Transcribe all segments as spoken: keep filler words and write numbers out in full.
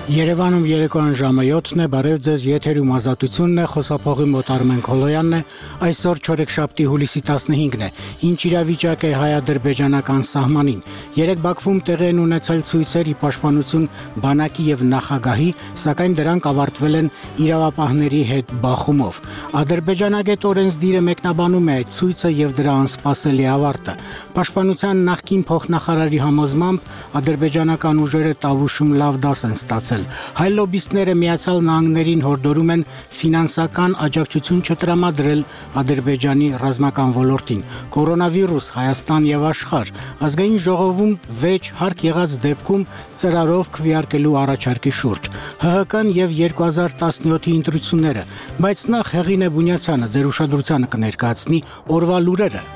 Երևանում երեկոյան ժամը յոթն է, բարև ձեզ, եթերում ազատությունն է, խոսափողի մոտ Արմեն Քոլոյանն է, այսօր չորեքշաբթի հուլիսի տասնհինգն է, ինչ իրավիճակ է հայ-ադրբեջանական սահմանին, երեկ Բաքվում տեղի են ունեցել ցույցեր ի պաշտպանություն բանակի եւ նախագահի, սակայն դրանք ավարտվել են իրավապահների հետ բախումով։ Ադրբեջանագետ օրենսդիրը մեկնաբանում է այդ ցույցը եւ դրա անսպասելի ավարտը։ Պաշտպանության նախկին փոխնախարարի համոզմամբ ադրբեջանական ուժերը Տավուշում լավ դաս են ստացել։ Հայ լոբիստները Միացյալ Նահանգներին հորդորում են ֆինանսական աջակցություն չտրամադրել Ադրբեջանի ռազմական ոլորտին։ Կորոնավիրուս, Հայաստան եւ աշխարհ, ազգային ժողովում վեճ հարկ եղած դեպքում ծրարով քվեարկելու առաջարկի շուրջ։ ՀՀԿ-ն եւ երկու հազար տասնյոթի ընտրությունները, բայց նախ Հեղինե Բունյացյանը ձեր ուշադրությանը կներկայացնի օրվա լուրերը։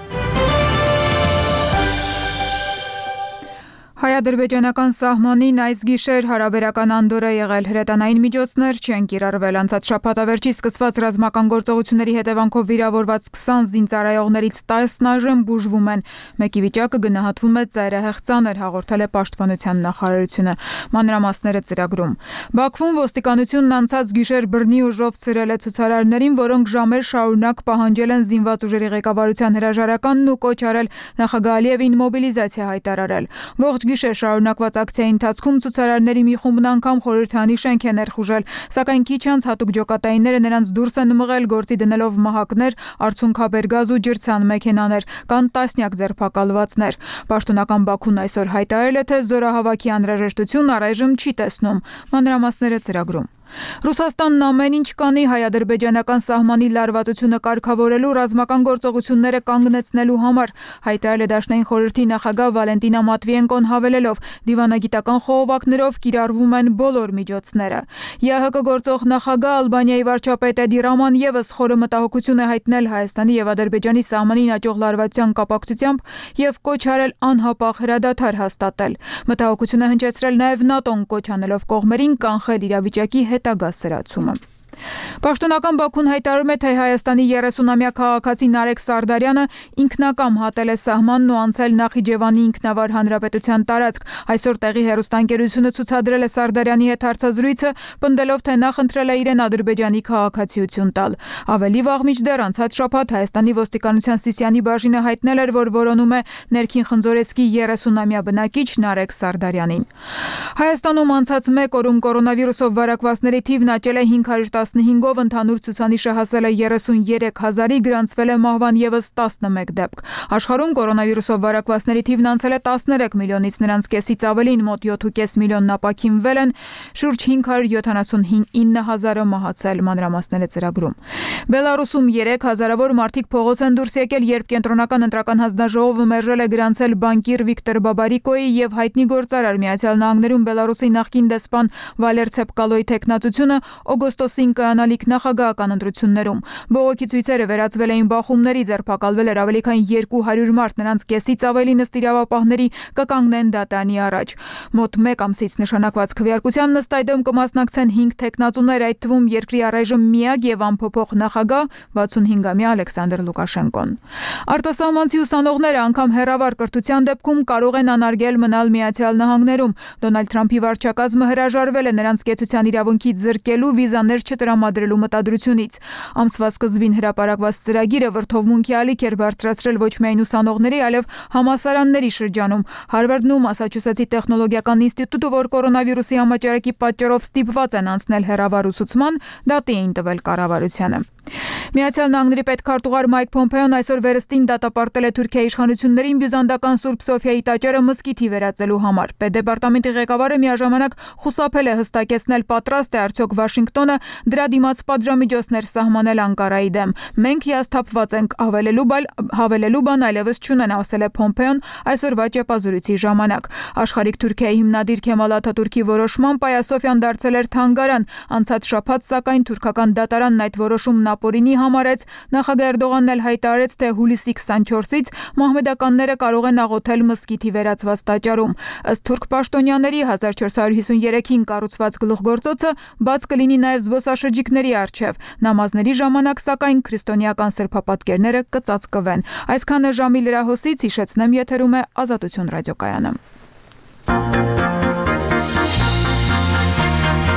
Հայ-ադրբեջանական սահմանին այս գիշեր հարաբերական անդորր է եղել, հրետանային միջոցներ չեն կիրառվել, անցած շաբաթավերջի սկսված ռազմական գործողությունների հետևանքով վիրավորված քսան զինծառայողներից տասն այժմ բուժվում են, մեկի վիճակը գնահատվում է ծայրահեղ ծանր, հաղորդել է Պաշտպանության նախարարությունը, մանրամասները ծրագրում։ Բաքվում ոստիկանությունն անցած գիշեր բռնի ուժով ցրել է ցուցարարներին, որոնք ժամեր շարունակ պահանջել են զինված ուժերի ղեկավարության հրաժարականն ու կոչ արել նախագահ Ալիևին մոբիլիզացիա հայտարարել։ Ողջ գիշեր շարունակված ակցիայի ընթացքում ցուցարարների մի խումբն անգամ խորհրդանի շենք է ներխուժել, սակայն քիչ անց հատուկ ջոկատայինները նրանց դուրս են մղել, գործի դնելով մահակներ, արցունքաբեր գազ ու ջրցան մեքենաներ, կան տասնյակ ձերբակալվածներ։ Պաշտոնական Բաքուն այսօր հայտարարել է, թե զորահավաքի անհրաժեշտություն առայժմ չի տեսնում։ Մանրամասները ծրագրում։ Ռուսաստանն ամեն ինչ կանի հայ-ադրբեջանական սահմանի լարվածությունը կարգավորելու ռազմական գործողությունները կանգնեցնելու համար, հայտարարել է Դաշնային խորհրդի նախագահ Վալենտինա Մատվիենկոն հավելելով, դիվանագիտական խողովակներով կիրառվում են բոլոր միջոցները։ ԵԱՀԿ գործող նախագահ Ալբանիայի վարչապետ Էդի Ռաման եւս խորը մտահոգություն է հայտնել Հայաստանի եւ Ադրբեջանի սահմանին աճող լարվածության կապակցությամբ եւ կոչ արել անհապաղ հրադադար հաստատել։ Մտահոգություն է հնչեցրել նաեւ ՆԱՏՕ-ն կոչ անելով կողմերին կանխել իրավիճակի հետագա սրացումը։ Պաշտոնական Բաքուն հայտարարում է, թե Հայաստանի երեսունամյա քաղաքացի Նարեկ Սարդարյանը ինքնակամ հատել է սահմանն ու անցել Նախիջևանի ինքնավար հանրապետության տարածք։ Այսօր տեղի հեռուստաընկերությունը ցուցադրել է Սարդարյանի հետ հարցազրույցը, պնդելով, թե նա խնդրել է իրեն Ադրբեջանի քաղաքացիություն տալ։ Ավելի վաղ մինչդեռ անցած շաբաթ Հայաստանի ոստիկանության Սիսիանի բաժինը հայտնել էր, որ որոնում է ներքին Խնձորեսկի երեսունամյա բնակիչ Նարեկ Սարդարյանին։ Հայաստանում անցած մեկ օրում կորոնավիրուսով վարակվածների թիվն աճել է հինգ հարյուր տասնհինգով, ընդհանուր ցուցանիշը հասել է երեսունյերեք հազարի, գրանցվել է մահվան ևս տասնմեկ դեպք։ Աշխարհում կորոնավիրուսով վարակվածների թիվն անցել է տասներեք միլիոնից, նրանց կեսից ավելին մոտ յոթ ու կես միլիոնն ապաքինվել են, շուրջ հինգ հարյուր յոթանասունինը հազարը մահացել, մանրամասները ծրագրում։ Բելարուսում երեք հազարավոր մարդիկ փողոց են դուրս եկել, երբ կենտրոնական ընտրական հանձնաժողովը մերժել է գրանցել բանկիր Վիկտոր Բաբարիկոյի եւ հայտնի գործարար Միացյալ Նահանգներում Բելարուսի նախկին դեսպան Վալեր Ցեպկալոյի թեկնածությունը օգոստոսին կայանալիք նախագահական ընտրություններում։ Բողոքի ցույցերը վերածվել էին բախումների, ձերբակալվել էր ավելի քան երկու հարյուր մարդ, նրանց կեսից ավելին ըստ իրավապահների կկանգնեն դատարանի առաջ։ Մոտ մեկ ամսից նշանակված քվեարկության ըստ այդմ կմասնակցեն հինգ թեկնածուներ, այդ թվում երկրի առայժմ միակ եւ անփոփոխ նախագահ վաթսունհինգամյա Ալեքսանդր Լուկաշենկոն։ Արտասահմանցի ուսանողները անգամ հեռավար կրթության դեպքում կարող են անարգել մնալ Միացյալ Նահանգներում։ Դոնալդ Թրամփի վարչակազմը հրաժարվել է նրանց կեցության իրավունքից զրկելու վիզաներ չտրամադրելու մտադրությունից։ Ամսվա սկզբին հրապարակված ծրագիրը վրթովմունքի ալիք էր բարձրացրել ոչ միայն ուսանողների, այլև համալսարանների շրջանում։ Հարվարդն ու Մասաչուսեթսի տեխնոլոգիական ինստիտուտը, որ կորոնավիրուսի համաճարակի պատճառով ստիպված են անցնել հեռավար ուսուցման, դատի էին տվել կառավարությանը։ Միացյալ Նահանգների պետքարտուղար Մայք Փոմփեոն այսօր վերստին դատապարտել է Թուրքիայի իշխանություններին բյուզանդական Սուրբ Սոֆիայի տաճարը մզկիթի վերածելու համար։ Պետդեպարտամենտի ղեկավարը միաժամանակ խուսափել է հստակեցնել պատրաստ է արդյոք Վաշինգտոնը դրա դիմաց պատժամիջոցներ սահմանել Անկարայի դեմ։ Մենք հիասթափված ենք, հավելելու բան, հավելելու բան այլևս չունեն, ասել է Փոմփեոն այսօրվա ճեպազրույցի ժամանակ։ Աշխարհիկ Թուրքիայի հիմնադիր Քեմալ Աթաթուրքի որոշմամբ Այա Սոֆիան դարձել էր թանգարան։ Անցած շաբաթ սակայն թուրքական դատարանն այդ որոշումն ապօրինի համարեց։ Նախագահ Էրդողանն էլ հայտարարեց, թե հուլիսի քսանչորսից մահմեդականները կարող են աղոթել մզկիթի վերածված տաճարում։ Ըստ թուրք պաշտոնյաների հազար չորս հարյուր հիսուներեքին կառուցված գլուխգործոցը բաց կլինի նաև զբոսաշրջիկների առջև։ Նամազների ժամանակ սակայն քրիստոնեական սրբապատկերները կծածկվեն։ Այսքանը ժամի լրահոսից, հիշեցնեմ, եթերում է Ազատություն ռադիոկայանը։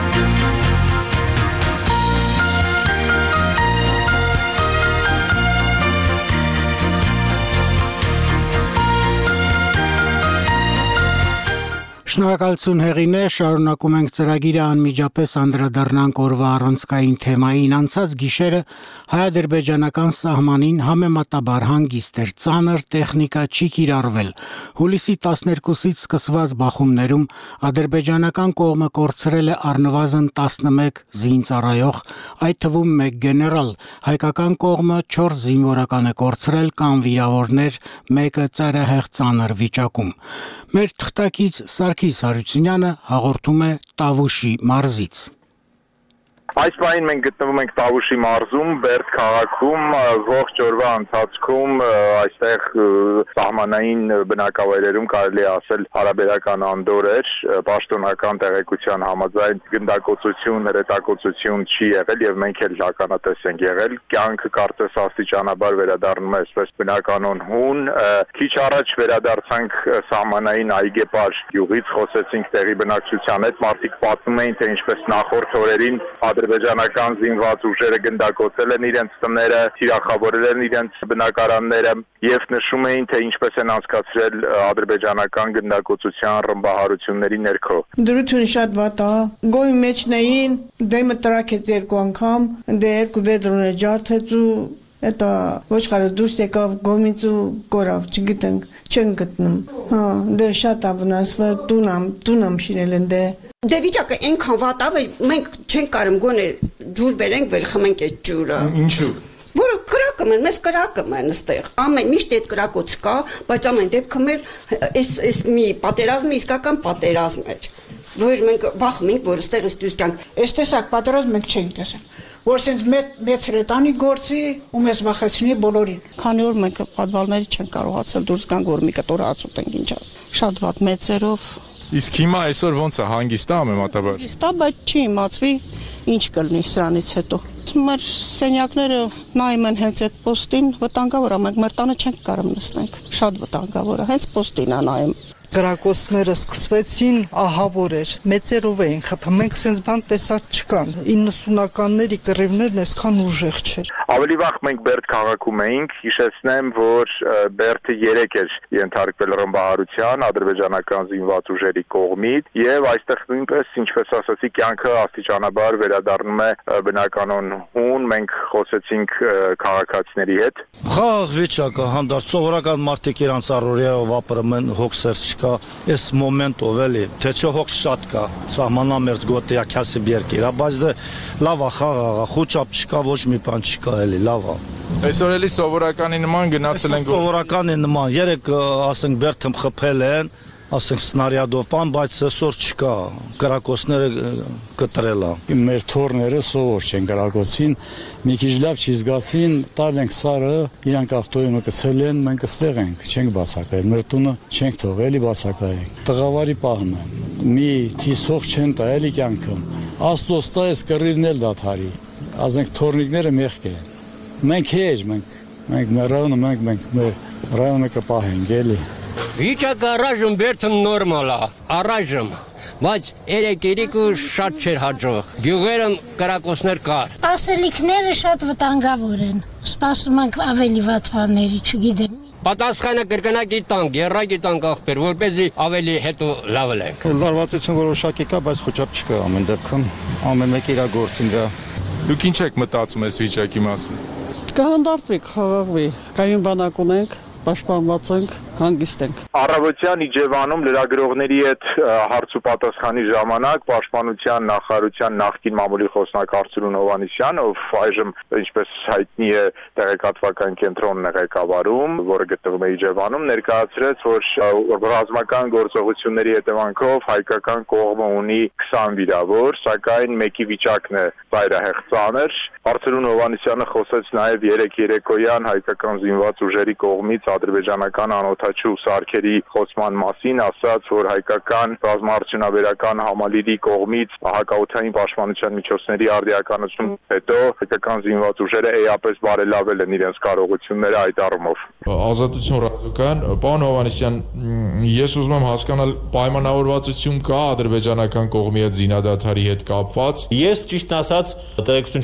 Շնորհակալություն Հեղինե, շարունակում ենք ծրագիրը անմիջապես անդրադառնանք օրվա առանցքային թեմային անցած գիշերը հայ-ադրբեջանական սահմանին համեմատաբար հանգիստ էր, ծանր տեխնիկա չի կիրառվել։ Հուլիսի տասներկուսից սկսված բախումներում ադրբեջանական կողմը կորցրել է առնվազն տասնմեկ զինծառայող, այդ թվում մեկ գեներալ, հայկական կողմը չորս զինվորական է կորցրել կամ վիրավորներ, մեկը ծայրահեղ ծանր վիճակում։ Մեր թղթակից Սարգիս Հարությունյանը հաղորդում է Տավուշի մարզից։ Այս պահին մենք գտնվում ենք Տավուշի մարզում, Բերդ քաղաքում, ողջ օրվա ընթացքում այստեղ սահմանային բնակավայրերում կարելի է ասել հարաբերական անդոր էր, պաշտոնական տեղեկության համաձայն գնդակոծություն, հրետակոծություն չի եղել եւ մենք էլ ականատես ենք եղել։ Կյանքը կարծես աստիճանաբար վերադառնում է այսպես բնականon հուն։ Քիչ առաջ վերադարձանք սահմանային Այգեպար գյուղից, խոսեցինք տեղի բնակչության հետ, մարդիկ պատմում էին, թե ինչպես նախորդ օրերին ադրբեջանական զինված ուժերը գնդակոծել են իրենց տները, թիրախավորել են իրենց բնակարանները եւ նշում էին, թե ինչպես են անցկացրել ադրբեջանական գնդակոծության ռմբահարությունների ներքո։ Դրությունը շատ վատ է։ Գոյի մեջն էին, դեմը տրակեց երկու անգամ, դե երկու վեդրոներ ջարդեց ու Էտա ոչխարը դուրս եկավ գոմից ու կորավ, չգիտենք, չեն գտնում։ Հա, դե շատ է վնասվել, տունամ, տունամ շիրել են դե։ Դե վիճակը այնքան վատ է, որ մենք չենք կարում գոնե ջուր բերենք, վեր խմենք այդ ջուրը։ Ինչու՞։ Որը կրակը մեն, մեզ կրակը մեն ստեղ։ Ամեն միշտ այդ կրակոց կա, բայց ամեն դեպքը մեր այս այս մի պատերազմը իսկական պատերազմ էր։ Որ մենք վախում ենք, որ ստեղից դուրս գանք։ Այս տեսակ պատերազմ մենք չենք տեսել։ Որ sense մեծ հրետանի գործի ու մեզ վախեցնի բոլորին։ Քանի որ մենք պատվալների չենք կարողացել դուրս գանք, որ մի կտոր ածուտենք ինչ աս։ Շատ վատ մեծերով։ Իսկ հիմա այսօր ոնց է, հանգիստ է համեմատաբար։ Հանգիստ է, բայց չի իմացվի ինչ կլինի սրանից հետո։ Մեր սենյակները նայում են հենց այդ պոստին, վտանգավոր է, մենք մեր տանը չենք կարող նստենք։ Շատ վտանգավոր է, հենց պոստին է նայում։ Գրակոծները սկսվեցին ահավոր էր, մեծերով էին խփում, մենք սենց բան տեսած չկան, իննսունականների կռիվներն այսքան ուժեղ չէր։ Ավելի վաղ մենք Բերդ քաղաքում էինք, հիշեցնեմ, որ Բերդը երեք էր ենթարկվել ռմբահարության ադրբեջանական զինված ուժերի կողմից եւ այստեղ նույնպես, ինչպես ասացի, կյանքը աստիճանաբար վերադառնում է բնականon հուն, մենք խոսեցինք քաղաքացիների հետ։ Խաղաղ վիճակը հանդարտ սովորական մարդիկ իրանց առօրյայով ապրում են, հոգսեր չկա, այս մոմենտով էլի, թե չէ հոգս շատ կա, սահմանամերձ գոտիա քասի բերկիրա, բայց դե լավ է խաղաղ է, խոճապ չկա, ոչ մի բան չկա էլի, լավ է։ Այսօր էլի սովորականի նման գնացել են սովորականի նման, երեք ասենք Բերդում խփել են, ասենք սնարյադով բան, բայց այսօր չկա, կրակոցները կտրել է։ Մեր թորները սովոր չեն կրակոցին, մի քիչ լավ չի զգացին, տալ ենք սարը, իրանք ավտոյումը կցել են, մենք ստեղ ենք, չենք բացակայել, մեր տունը չենք թողելի բացակայենք։ Տղավարի պահում են, մի թիսող չեն տա էլի կյանքում, աստոստա ես կռիվն էլ դադարի, ասենք թորնիկները մեղք են, մենք հեջ, մենք, մենք մեր ռայոնը, մենք, մենք մեր ռայոնը կպահենք էլի։ Վիճակը առայժմ Բերդում նորմալ է, առայժմ, բայց երեք-երիկը շատ չէր հաջող, գյուղերում կրակոցներ կար։ Ասելիքները շատ վտանգավոր են, սպասում ենք ավելի վատ բաների, չգիտեմ։ Պատասխանը կրկնակի տանք, եռակի տանք աղբեր, որպեսզի ավելի հետո լավ լինենք։ Լարվածություն որոշակի կա, բայց խոճապ չկա ամեն դեպքում, ամեն մեկ իր գործին դրա։ Դուք ինչ եք մտածում այս վիճակի մասին։ Կհանդարտվենք, խաղաղվի, կայուն բանակ ունենք, պաշտպանված ենք, հանգիստ ենք։ Առավոտյան Իջևանում լրագրողների հետ հարց ու պատասխանի ժամանակ Պաշտպանության նախարարության նախկին մամուլի խոսնակ Արծրուն Հովհաննիսյան, ով այժմ ինչպես հայտնի է տեղեկատվական կենտրոնն է ղեկավարում, որը գտնվում է Իջևանում, ներկայացրեց, որ ռազմական գործողությունների հետևանքով հայկական կողմը ունի քսան վիրավոր, սակայն մեկի վիճակն է ծայրահեղ ծանր։ Արծրուն Հովհաննիսյանը խոսեց նաև երեք երեկոյան հայկական զինված ուժերի կողմից ադրբեջանական անօթաչու սարքերի խոցման մասին, ասաց, որ հայկական ռազմաարդյունաբերական համալիրի կողմից հակաօդային պաշտպանության միջոցների արդիականացում հետո հայկական զինված ուժերը էապես բարելավել են իրենց կարողությունները այդ առումով։ Ազատություն ռադիոկայան, պարոն Հովհաննիսյան, ես ուզում եմ հասկանալ, պայմանավորվածություն կա ադրբեջանական կողմի հետ զինադադարի հետ կապված։ Ես ճիշտ ասած տեղեկություն չունեմ հստակ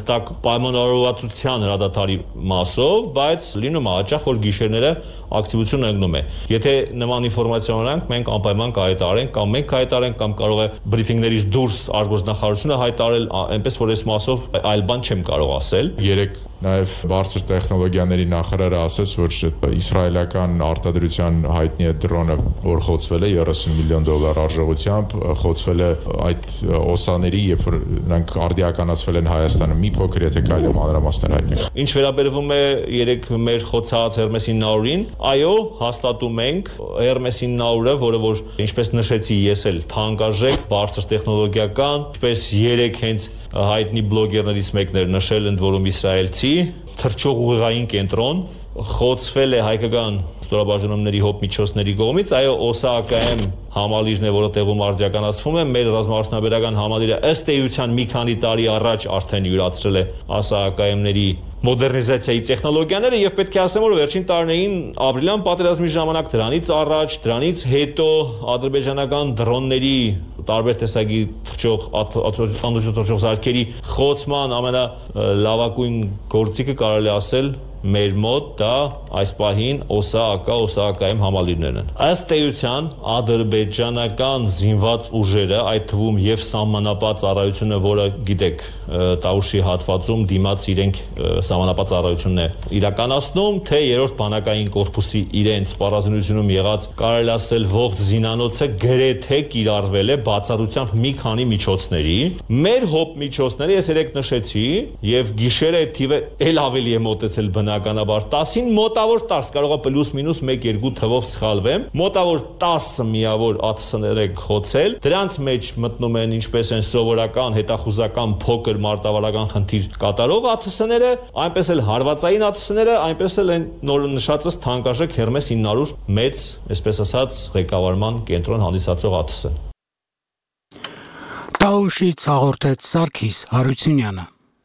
հստակ պայմանավորվածության հրադադարի մասով, բայց լինում է հաճախ, որ գիշերները ակտիվություն ընկնում է։ Եթե նման ինֆորմացիա ունենք, մենք անպայման կհայտարարենք, կամ մենք կհայտարարենք, կամ կարող է բրիֆինգներից դուրս արտգործնախարարությունը հայտարարել, այնպես որ այս մասով այլ բան չեմ կարող ասել։ Երեք նաև բարձր տեխնոլոգիաների նախարարը ասաց, որ իսրայելական արտադրության հայտնի է դրոնը, որ խոցվել է երեսուն միլիոն դոլար արժողությամբ, խոցվել է այդ օսաների, երբ որ նրանք արդիականացվել են Հայաստանը, մի փոքր եթե կարելի մանրամասներ հայտնի։ Ինչ վերաբերվում է երեք մեր խոցած Hermes ինը հարյուրին, այո, հաստատում ենք Hermes ինը հարյուրը, որը որ ինչպես նշեցի ես էլ թանկարժեք, բարձր տեխնոլոգիական, ինչպես երեք հենց հայտնի բլոգերներից մեկն էր նշել, ընդ որում իսրայելցի, թռչող ուղեղային կենտրոն, խոցվել է հայկական ստորաբաժանումների հոբ միջոցների կողմից, այո, ՕՍԱԿՄ համալիրն է, որը տեղում արդիականացվում է, մեր ռազմաարդյունաբերական համալիրը ըստ էության մի քանի տարի առաջ արդեն յուրացրել է ՕՍԱԿՄ-ների մոդեռնիզացիայի տեխնոլոգիաները եւ պետք է ասեմ, որ վերջին տարիներին ապրիլյան պատերազմի ժամանակ դրանից առաջ, դրանից հետո ադրբեջանական դրոնների տարբեր տեսակի թռչող անդուժոթռչող զարկերի խոցման ամենալավագույն գործիքը կարելի ասել մեր մոտ դա այս պահին ՕՍԱԿ, ՕՍԱԿՄ համալիրներն են։ Ըստ էության ադրբեջանական զինված ուժերը, այդ թվում եւ սահմանապատ ծառայությունը, որը գիտեք, Տավուշի հատվածում դիմաց իրենք սահմանապատ ծառայությունն է իրականացնում, թե երրորդ բանակային կորպուսի իրենց սպառազինությունում եղած կարելի ասել ողջ զինանոցը գրեթե կիրառվել է բացառությամբ մի քանի միջոցների։ Մեր հոբ միջոցները ես երեք նշեցի եւ գիշերը թիվը ել ավելի է մոտեցել բնականաբար տասին, մոտավոր տասը, կարող է պլյուս մինուս մեկ երկու թվով սխալվեմ, մոտավոր տասը միավոր ԱԹՍ-ներ են խոցել, դրանց մեջ մտնում են ինչպես են սովորական, հետախուզական, փոքր մարտավարական խնդիր կատարող ԱԹՍ-ները, այնպես էլ հարվածային ԱԹՍ-ները, այնպես էլ են նոր նշածս թանկարժեք Hermes ինը հարյուր մեծ, այսպես ասած, ղեկավարման կենտրոն հանդիսացող ԱԹՍ-ը։ Տավուշից հաղորդեց Սարգիս Հարությունյանը։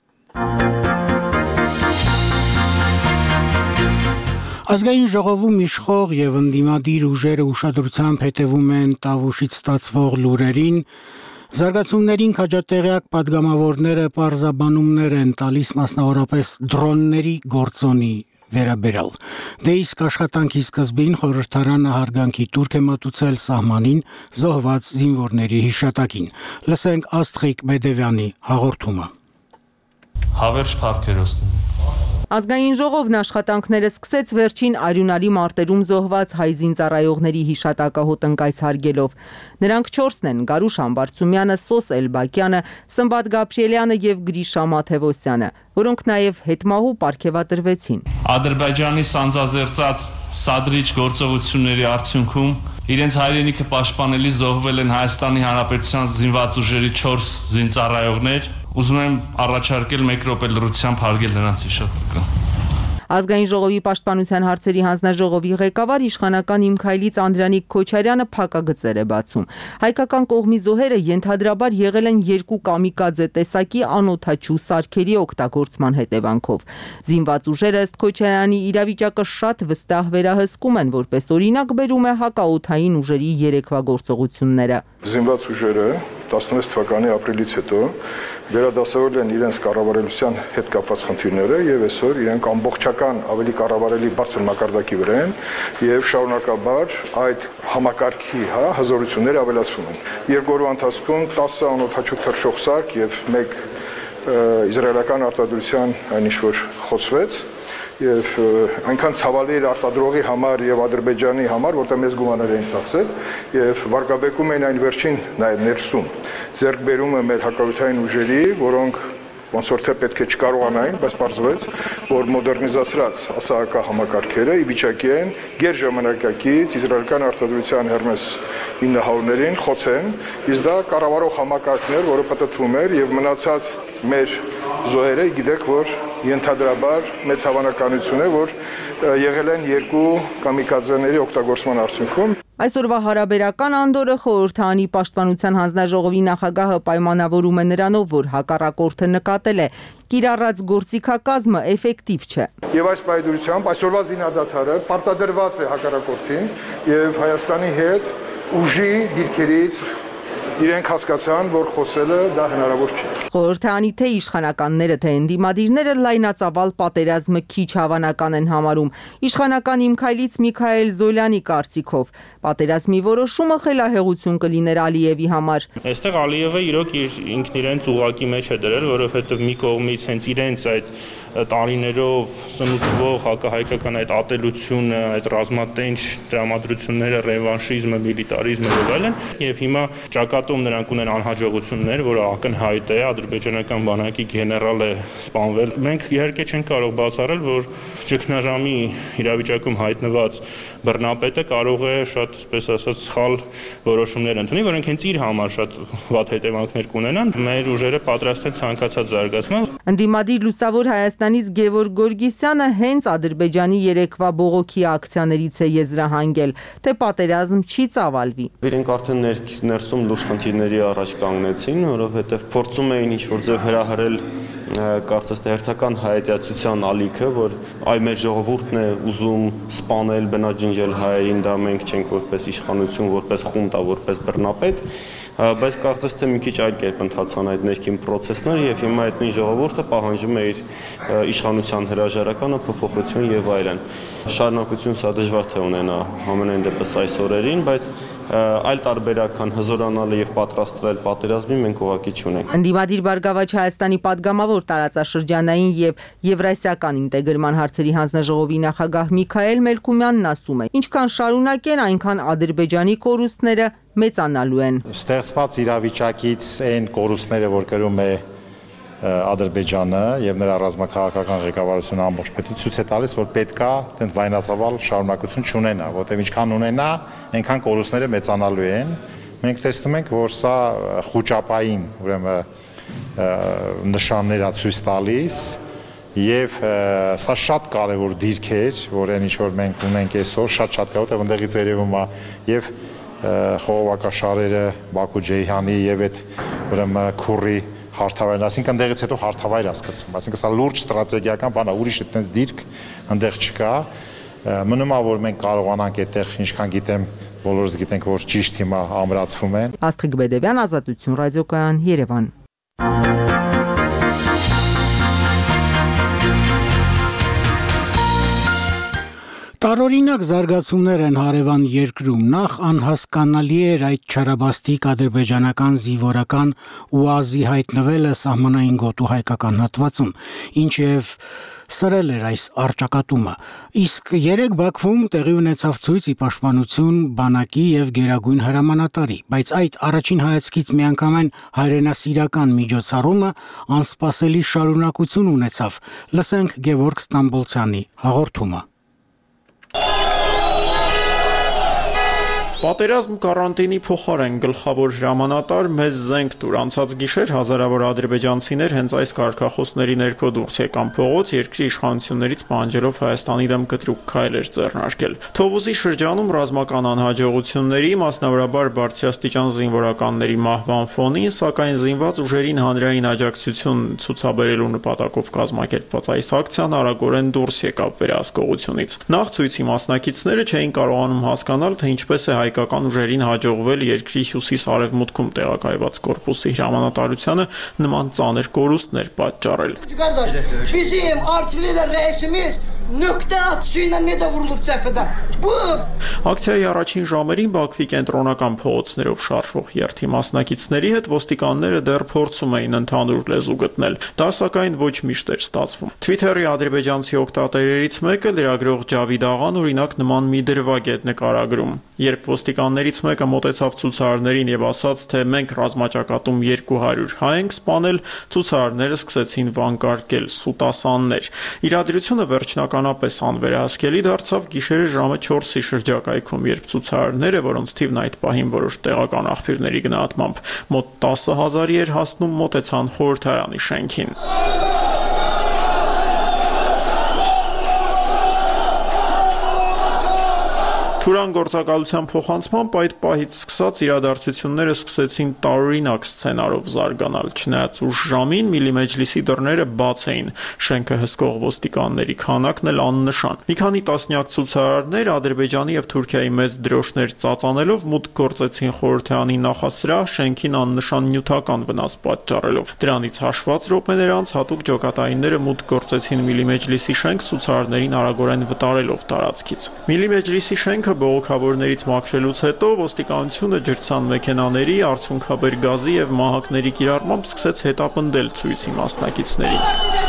Ազգային ժողովում իշխող եւ ընդդիմադիր ուժերը ուշադրությամբ հետևում են Տավուշից ստացվող լուրերին, զարգացումներին քաջատեղյակ падգամավորները պարզաբանումներ են տալիս մասնավորապես դրոնների գործոնի վերաբերյալ։ Դե իսկ աշխատանքի սկզբին խորհրդարանը հարգանքի տուրք է մատուցել սահմանին զոհված զինվորների հիշատակին։ Լսենք Աստղիկ Մեդևյանի հաղորդումը։ Հավերժ Փարքերոսն Ազգային ժողովն աշխատանքները սկսեց վերջին արյունալի մարտերում զոհված հայ զինծառայողների հիշատակը հոտնկայս հարգելով։ Նրանք չորսն են՝ Գարուշ Ամբարձումյանը, Սոս Էլբակյանը, Սմբատ Գաբրիելյանը եւ Գրիշա Մաթևոսյանը, որոնք նաեւ հետմահու պարգևատրվեցին։ Ադրբեջանի սանձազերծած սադրիչ գործողությունների արդյունքում իրենց հայրենիքը պաշտպանելի զոհվել են Հայաստանի Հանրապետության զինված ուժերի չորս զինծառայողներ։ Ուզում եմ առաջարկել մեկ րոպե լռությամբ հարգել նրանց հիշատակը։ Ազգային ժողովի պաշտպանության հարցերի հանձնաժողովի ղեկավար իշխանական Իմքայլից Անդրանիկ Քոչարյանը փակագծեր է բացում։ Հայկական կողմի զոհերը ենթադրաբար եղել են երկու կամիկաձե տեսակի անօդաչու սարքերի օգտագործման հետևանքով։ Զինված ուժերը ըստ Քոչարյանի իրավիճակը շատ վստահ վերահսկում են, որպես օրինակ բերում է հակաօդային ուժերի երեկվա գործողությունները։ Զինված ուժերը տասնվեց թվականի ապրիլից հետո վերադասավորել են իրենց կառավարելության հետ կապված խնդիրները եւ այսօր իրենք ամբողջական ավելի կառավարելի բարձր մակարդակի վրա են եւ շարունակաբար այդ համակարգի, հա, հզորությունները ավելացվում են։ Երկու օրվա ընթացքում տասը անօդաչու թռչող սարք եւ մեկ իսրայելական արտադրության այն ինչ որ խոցվեց եւ այնքան ցավալի էր արտադրողի համար եւ Ադրբեջանի համար, որտեղ մեծ գումարներ էին ծախսել եւ վարկաբեկում էին այն վերջին նաեւ ներսում ձեռք բերումը մեր հակաօդային ուժերի, որոնք ոնց որ թե պետք է չկարողանային, բայց պարզվեց, որ մոդեռնիզացրած ԱՍԱԿ համակարգերը ի վիճակի են գերժամանակակից իսրայելական արտադրության Hermes ինը հարյուրներին խոցեն, իսկ դա կառավարող համակարգն էր, որը պատտվում էր եւ մնացած մեր զոհերը, գիտեք, որ ենթադրաբար մեծ հավանականություն է, որ եղել են երկու կամիկաձեների օգտագործման արդյունքում։ Այսօրվա հարաբերական անդորը խորհրդարանի պաշտպանության հանձնաժողովի նախագահը պայմանավորում է նրանով, որ հակառակորդը նկատել է կիրառած գործիքակազմը էֆեկտիվ չէ։ Եվ այս պայմանությամբ այսօրվա զինադադարը պարտադրված է հակառակորդին եւ Հայաստանի հետ ուժի դիրքերից իրենք հասկացան, որ խոսելը դա հնարավոր չի։ Խորհրդանի թե իշխանականները, թե ընդդիմադիրները լայնածավալ պատերազմը քիչ հավանական են համարում։ Իշխանական Իմ քայլից Միքայել Զոլյանի կարծիքով պատերազմի որոշումը խելահեղություն կլիներ Ալիևի համար։ Այստեղ Ալիևը իրոք իր ինքն իրենց ուղակի մեջ է դրել, որովհետև մի կողմից հենց իրենց այդ տարիներով սնուցվող հակահայկական այդ ատելությունը, այդ ռազմատենչ տրամադրությունները, ռևանշիզմը, միլիտարիզմը եւ այլն, եւ հիմա ճակատում նրանք ունեն անհաջողություններ, որը ակնհայտ է, ադրբեջանական բանակի գեներալ է սպանվել։ Մենք իհարկե չենք կարող բացառել, որ ճգնաժամի իրավիճակում հայտնված բռնապետը կարող է շատ, այսպես ասած, սխալ որոշումներ ընդունի, որոնք հենց իր համար շատ վատ հետևանքներ կունենան։ Մեր ուժերը պատրաստ են ցանկացած զարգացման։ Ընդդիմադիր Լուսավոր Հայաստանից Գևորգ Գորգիսյանը հենց Ադրբեջանի երեկվա բողոքի ակցիաներից է եզրահանգել, թե պատերազմ չի ծավալվի։ Իրենք արդեն ներսում լուրջ խնդիրների առաջ կանգնեցին, որովհետև փորձում էին ինչ-որ ձև հրահրել կարծես թե հերթական հայատյացության ալիքը, որ այ մեր ժողովուրդն է ուզում սպանել, բնաջնջել հայերին, դա մենք չենք որպես իշխանություն, որպես խունտա, որպես բռնապետ, բայց կարծես թե մի քիչ այլ կերպ ընթացան այդ ներքին process-ները եւ հիմա այդ նույն ժողովուրդը պահանջում է իր իշխանության հրաժարականը, փոփոխություն եւ այլն։ Շարունակություն սա դժվար թե ունենա ամենայն դեպս այս օրերին, բայց այլ տարբերական հզորանալը եւ պատրաստվել պատերազմի մենք ուղղակի չունենք։ Ընդդիմադիր Բարգավաճ Հայաստանի падգամավոր տարածաշրջանային եւ եվրասիական ինտեգրման հարցերի հանձնաժողովի նախագահ Միքայել Մելքումյանն ասում է. ինչքան շարունակեն, այնքան Ադրբեջանի կորուստները մեծանալու են։ Ստեղծված իրավիճակից այն կորուստները, որ կրում է Ադրբեջանը եւ նրա ռազմաքաղաքական ղեկավարությունը ամբողջ պետություն ցույց է տալիս, որ պետքա այդպես լայնածավալ շարունակություն չունենա, որտեղ ինչքան ունենա, այնքան կորուստները մեծանալու են։ Մենք տեսնում ենք, որ սա խոճապային, ուրեմն նշաններ է ցույց տալիս եւ սա շատ կարեւոր դիրք էր, որ այն ինչ որ մենք ունենք այսօր, շատ-շատ կարեւոր է, այնտեղից երևում է եւ խողովակաշարերը Բաքու Ջեյհանի եւ այդ ուրեմն քուրի հարթավայրն, այսինքն դեղից հետո հարթավայր է սկսվում, այսինքն սա լուրջ ստրատեգիական բան է, ուրիշ այդպես դիրք այնտեղ չկա։ Մնում է, որ մենք կարողանանք այդտեղ, ինչքան գիտեմ, բոլորս գիտենք, որ ճիշտ հիմա ամրացվում են։ Աստղիկ Բեդևյան, Ազատություն ռադիոկայան, Երևան։ Տարօրինակ զարգացումներ են հարևան երկրում, նախ անհասկանալի էր այդ չարաբաստիկ ադրբեջանական զինվորական ուազի հայտնվելը սահմանային գոտու հայկական հատվածում, ինչև սրել էր այս առճակատումը, իսկ երեք Բաքվում տեղի ունեցավ ցույց ի պաշտպանություն բանակի եւ գերագույն հրամանատարի, բայց այդ առաջին հայացքից միանգամայն հայրենասիրական միջոցառումը անսպասելի շարունակություն ունեցավ, լսենք Գևորգ Ստամբոլցյանի հաղորդումը։ Պատերազմ կարանտինի փոխարեն գլխավոր հրամանատար մեզ զենք տուր անցած գիշեր հազարավոր ադրբեջանցիներ հենց այս կարգախոսների ներքո դուրս եկան փողոց երկրի իշխանություններից պահանջելով Հայաստանի դեմ կտրուկ քայլեր ձեռնարկել։ Թովուզի շրջանում ռազմական անհաջողությունների, մասնավորաբար բարձրաստիճան զինվորականների մահվան ֆոնին, սակայն զինված ուժերին հանրային աջակցություն ցուցաբերելու նպատակով կազմակերպված այս ակցիան արագորեն դուրս եկավ վերահսկողությունից։ Նախ ցույցի մասնակիցները չէին կարողանում հասկանալ, թե ինչպես է հայկական ուժերին հաջողվել երկրի հյուսիս-արևմուտքում տեղակայված կորպուսի հրամանատարությանը նման ծանր կորուստներ պատճառել։ Bizim artilleriyle reisimiz nokta atışıyla ne de vurulup cepheden. Bu Ակցիայի առաջին ժամերին Բաքվի կենտրոնական փողոցներով շարժվող երթի մասնակիցների հետ ոստիկանները դեռ փորձում էին ընդհանուր լեզու գտնել։ Դա սակայն ոչ միշտ էր ստացվում։ Twitter-ի ադրբեջանցի օգտատերերից մեկը լրագրող Ջավիդ Աղան օրինակ նման մի դրվագ է նկարագրում։ Երբ ոստիկաններից մեկը մոտեցավ ցուցարարներին եւ ասաց, թե մենք ռազմաճակատում երկու հարյուր հայ ենք սպանել, ցուցարարները սկսեցին վանկարկել սուտասաններ։ Իրադրությունը վերջնականապես անվերահսկելի դարձավ գիշերը ժամը չորսի շրջակայքում, երբ ցուցարարները, որոնց թիվն այդ պահին որոշ տեղական աղբյուրների գնահատմամբ մոտ տասը հազարի էր հասնում, մոտեցան խորհրդարանի շենքին։ Թուրան գործակալության փոխանցմամբ այդ պահից սկսած իրադարձությունները սկսեցին տարօրինակ սցենարով զարգանալ, չնայած ուշ ժամին Միլի Մեջլիսի դռները բաց էին, շենքը հսկող ոստիկանների քանակն էլ աննշան։ Մի քանի տասնյակ ցուցարարներ Ադրբեջանի եւ Թուրքիայի մեծ դրոշներ ծածանելով մուտք գործեցին խորհրդարանի նախասրահ, շենքին աննշան նյութական վնաս պատճառելով։ Դրանից հաշված րոպեներ անց հատուկ ջոկատայինները մուտք գործեցին Միլի Մեջլիսի շենք ցուցարարներին արագորեն վտարելով տարածքից։ Միլի Մեջլիսի շենքը բողոքավորներից մաքրելուց հետո ոստիկանությունը ջրցան մեքենաների, արցունքաբեր գազի եւ մահակների կիրառմամբ սկսեց հետապնդել ցույցի մասնակիցներին։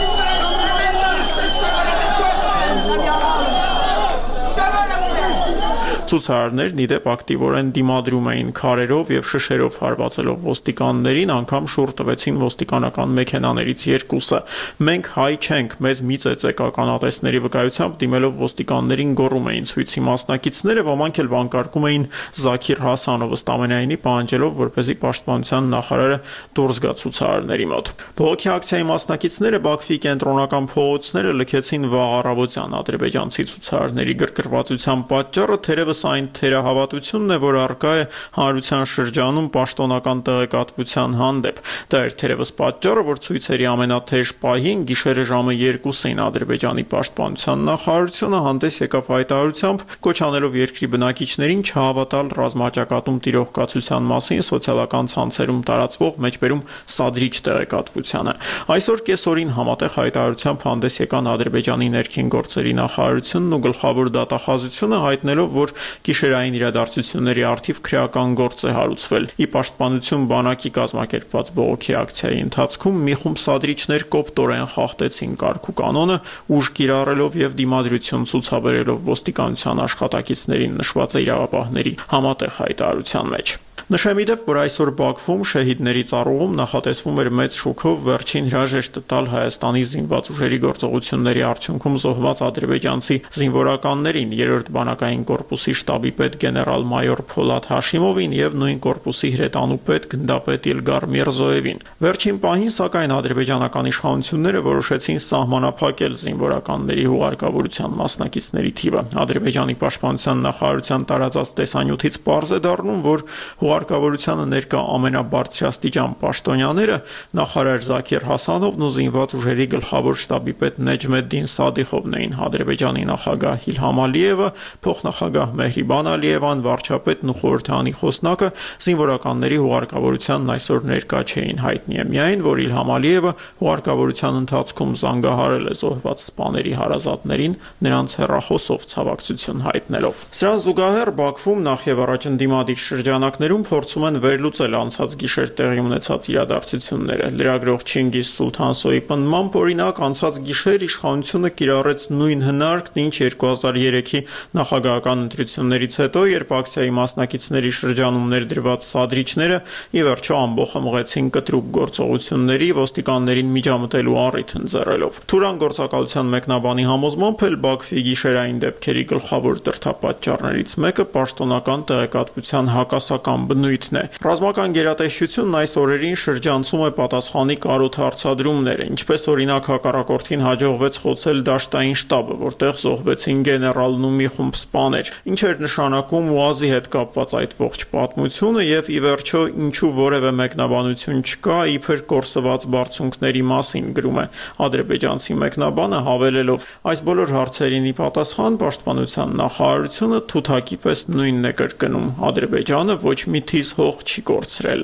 Ցուցարարներն ի դեպ ակտիվորեն դիմադրում էին քարերով եւ շշերով հարվածելով ոստիկաններին, անգամ շուռ տվեցին ոստիկանական մեքենաներից երկուսը։ Մենք հայ չենք, մեզ մի ծեծեք ականատեսների վկայությամբ դիմելով ոստիկաններին գոռում էին ցույցի մասնակիցները, ոմանք էլ վանկարկում էին Զաքիր Հասանովը, ստամենայինի պահանջելով, որպեսզի պաշտպանության նախարարը դուրս գա ցուցարարների մոտ։ Բողոքի ակցիայի մասնակիցները Բաքվի կենտրոնական փողոցները լքեցին վաղ առավոտյան ադրբեջանցի ցուցարարների գրգռվածության պատճառը թերևս այն թերահավատությունն է, որ առկա է հանրության շրջանում պաշտոնական տեղեկատվության հանդեպ։ Դա էր թերևս պատճառը, որ ցույցերի ամենաթեժ պահին գիշերը ժամը երկուսին Ադրբեջանի պաշտպանության նախարարությունը հանդես եկավ հայտարարությամբ, կոչ անելով երկրի բնակիչներին չհավատալ ռազմաճակատում տիրող կացության մասին սոցիալական ցանցերում տարածվող մեջբերում սադրիչ տեղեկատվությանը։ Այսօր կեսօրին համատեղ հայտարարությամբ հանդես եկան Ադրբեջանի ներքին գործերի նախարարությունն ու գլխավոր դատախազությունը, հայտնելով, որ գիշերային իրադարձությունների առթիվ քրեական գործ է հարուցվել։ Ի պաշտպանություն բանակի կազմակերպված բողոքի ակցիայի ընթացքում մի խումբ սադրիչներ կոպտորեն խախտեցին կարգ ու կանոնը, ուժ կիրառելով եւ դիմադրություն ցուցաբերելով ոստիկանության աշխատակիցներին նշված է իրավապահների համատեղ հայտարարության մեջ։ Նշեմ ի դեպ, որ այսօր Բաքվում շեհիդների ծառուղում նախատեսվում էր մեծ շուքով վերջին հրաժեշտ տալ Հայաստանի զինված ուժերի գործողությունների արդյունքում զոհված ադրբեջանցի զինվորականներին, երրորդ բանակային կորպուսի շտաբի պետ գեներալ-մայոր Փոլադ Հաշիմովին եւ նույն կորպուսի հրետանու պետ գնդապետ Իլգար Միրզոևին։ Վերջին պահին, սակայն ադրբեջանական իշխանությունները որոշեցին սահմանափակել զինվորականների հուղարկավորության մասնակիցների թիվը։ Ադրբեջանի պաշտպանության նախարարության տարածած տեսանյութից պարզ է դառնում, որ հուղարկավորությանը ներկա ամենաբարձրաստիճան պաշտոնյաները նախարար Զաքիր Հասանովն ու զինված ուժերի գլխավոր շտաբի պետ Նեջմեդդին Սադիխովն էին, Ադրբեջանի նախագահ Իլհամ Ալիևը, փոխնախագահ Մեհրիբան Ալիևան, վարչապետն ու խորհրդարանի խոսնակը զինվորականների հուղարկավորությանն այսօր ներկա չէին։ Հայտնի է միայն, որ Իլհամ Ալիևը հուղարկավորության ընթացքում զանգահարել է զոհված սպաների հարազատներին, նրանց հեռախոսով ցավակցություն հայտնելով։ Սրան զուգահեռ Բաքվում նախ եւ առաջ ընդդիմադիր շրջանակներում փորձում են վերլուծել անցած գիշեր տեղի ունեցած իրադարձությունները։ Լրագրող Չինգիզ Սուլթանսոյի պնդմամբ, օրինակ, անցած գիշեր իշխանությունը կիրառեց նույն հնարքն, ինչ երկու հազար երեքի նախագահական ընտրություններից հետո, երբ ակցիայի մասնակիցների շրջանում ներդրված սադրիչները ի վերջո ամբողջացին կտրուկ գործողությունների, ոստիկաններին միջամտելու առիթ ընձեռելով։ Թուրան գործակալության մեկնաբանի համոզմամբ էլ Բաքվի գիշերային դեպքերի գլխավոր դրդապատճառներից մեկը պաշտոնական տեղեկատվության հակասական բնույթն է։ Ռազմական գերատեսչությունն այս օրերին շրջանցում է պատասխանի կարոտ հարցադրումները, ինչպես օրինակ հակառակորդին հաջողվեց խոցել դաշտային շտաբը, որտեղ զոհվեցին գեներալն ու մի խումբ սպաներ, ինչ էր նշանակում ՈՒԱԶ-ի հետ կապված այդ ողջ պատմությունը եւ ի վերջո ինչու որևէ մեկնաբանություն չկա իբր կորսված բարձունքների մասին, գրում է ադրբեջանցի մեկնաբանը, հավելելով. այս բոլոր հարցերին ի պատասխան պաշտպանության նախարարությունը թութակի պես նույնն է կրկնում. Ադրբեջանը ոչ մի թիզ հող չի կորցրել։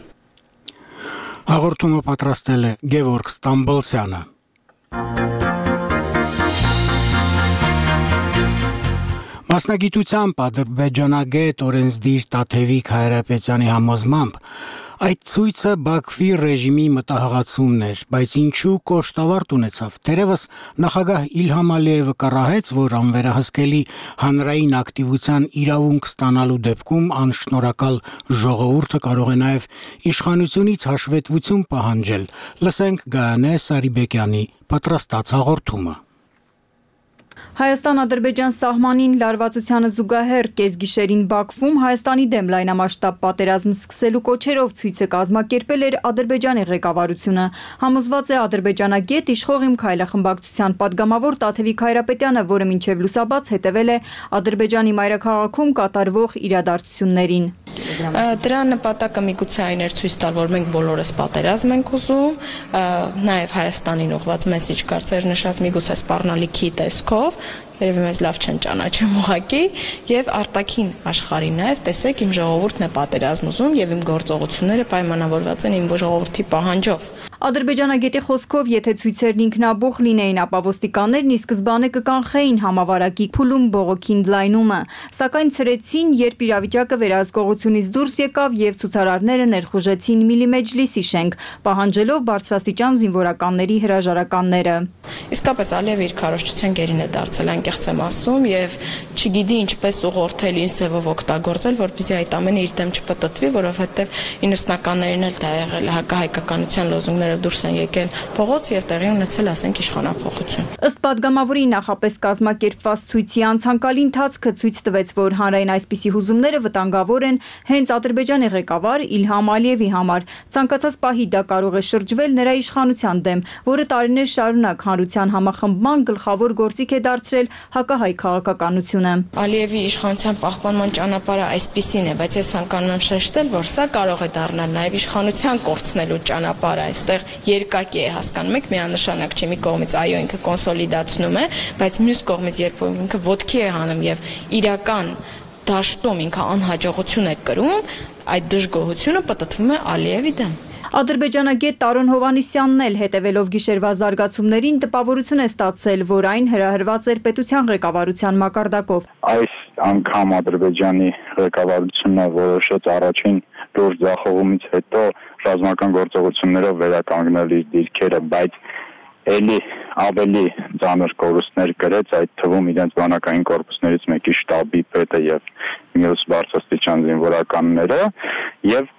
Հաղորդումը պատրաստել է Գևորգ Ստամբոլցյանը։ Մասնագիտությամբ ադրբեջանագետ օրենսդիր Տաթևիկ Հայրապետյանի համոզմամբ այդ ցույցը Բաքվի ռեժիմի մտահղացումն էր, բայց ինչու կոշտավարտ ունեցավ։ Թերևս նախագահ Իլհամ Ալիևը կռահեց, որ անվերահսկելի հանրային ակտիվության իրավունք ստանալու դեպքում անշնորհակալ ժողովուրդը կարող է նաև իշխանությունից հաշվետվություն պահանջել։ Լսենք Գայանե Սարիբեկյանի պատրաստած հաղորդումը։ Հայաստան-Ադրբեջան սահմանին լարվածությանը զուգահեռ կեսգիշերին Բաքվում Հայաստանի դեմ լայնամասշտաբ պատերազմ սկսելու կոչերով ցույցը կազմակերպել էր Ադրբեջանի ղեկավարությունը։ Համոզված է ադրբեջանագետ իշխող Իմ քայլախմբակցության падգամավոր Տաթևիկ Հայրապետյանը, որը մինչև լուսաբաց հետևել է Ադրբեջանի մայրաքաղաքում կատարվող իրադարձություններին։ Դրա նպատակը միգուցե այն էր ցույց տալ, որ մենք բոլորս պատերազմ ենք ուզում, նաև Հայաստանին ուղղված մեսիջ կարծեր նշած միգուցե սպառնալիքի տեսքով, երևի մեզ լավ չեն ճանաչում ուղղակի, եւ արտաքին աշխարհին նաև տեսեք իմ ժողովուրդն է պատերազմ ուզում եւ իմ գործողությունները պայմանավորված են իմ ժողովրդի պահանջով։ Ադրբեջանագետի խոսքով, եթե ցույցերն ինքնաբուխ լինեին, ապա ոստիկաններն ի սկզբանե կկանխեին համավարակի փուլում բողոքի ընդլայնումը, սակայն ցրեցին, երբ իրավիճակը վերահսկողությունից դուրս եկավ եւ ցուցարարները ներխուժեցին Միլիմեջլիսի շենք, պահանջելով բարձրաստիճան զինվորականների հրաժարականները։ Իսկապես Ալիևը իր քարոզչության գերին է դարձել, անկեղծ եմ ասում, եւ չգիտի ինչպես ուղղորդել, ինչ ձևով օգտագործել, որպեսզի այդ ամենը իր դեմ չպտտվի, որովհետեւ իննսունականներին էլ դա եղել է հակահայկականության լոզունգները դուրս են եկել փողոց եւ տեղի ունեցել, ասենք, իշխանափոխություն։ Ըստ падգամավորի նախապես կազմակերպված ցույցի անցանկալի ընթացքը ցույց տվեց, որ հանրային այսպիսի հուզումները վտանգավոր են հենց Ադրբեջանի ղեկավար Իլհամ Ալիևի համար։ Ցանկացած պահի դա կարող է շրջվել նրա իշխանության դեմ, որը տարիներ շարունակ հանրության համախմբման գլխավոր գործիք է դարձրել հակահայ քաղաքականությունը։ Ալիևի իշխանության պահպանման ճանապարհը այսպիսին է, բայց ես ցանկանում եմ շեշտել, որ սա կարող է դառնալ նաև իշխանության կորցնելու ճանապարհը։ Այստեղ երկակի է, հասկանում եք, միանշանակ չի, մի կողմից այո ինքը կոնսոլիդացնում է, բայց մյուս կողմից երբ ինքը ոտքի է հանում եւ իրական դաշտում ինքը անհաջողություն է կրում, այդ դժգոհությունը պտտվում է Ալիևի դեմ։ Ադրբեջանագետ Տարոն Հովանիսյանն էլ հետևելով գիշերվա զարգացումներին տպավորություն է ստացել, որ այն հրահրված էր պետության ղեկավարության մակարդակով։ Այս անգամ Ադրբեջանի ղեկավարությունը որոշեց առաջին լուրջ ձախողումից հետո ռազմական գործողություններով վերականգնել իր դիրքերը, բայց ելի ավելի ծանր կորուստներ կրեց, այդ թվում իրենց բանակային կորպուսներից մեկի շտաբի պետը եւ մյուս բարձրաստիճան զինվորականները, եւ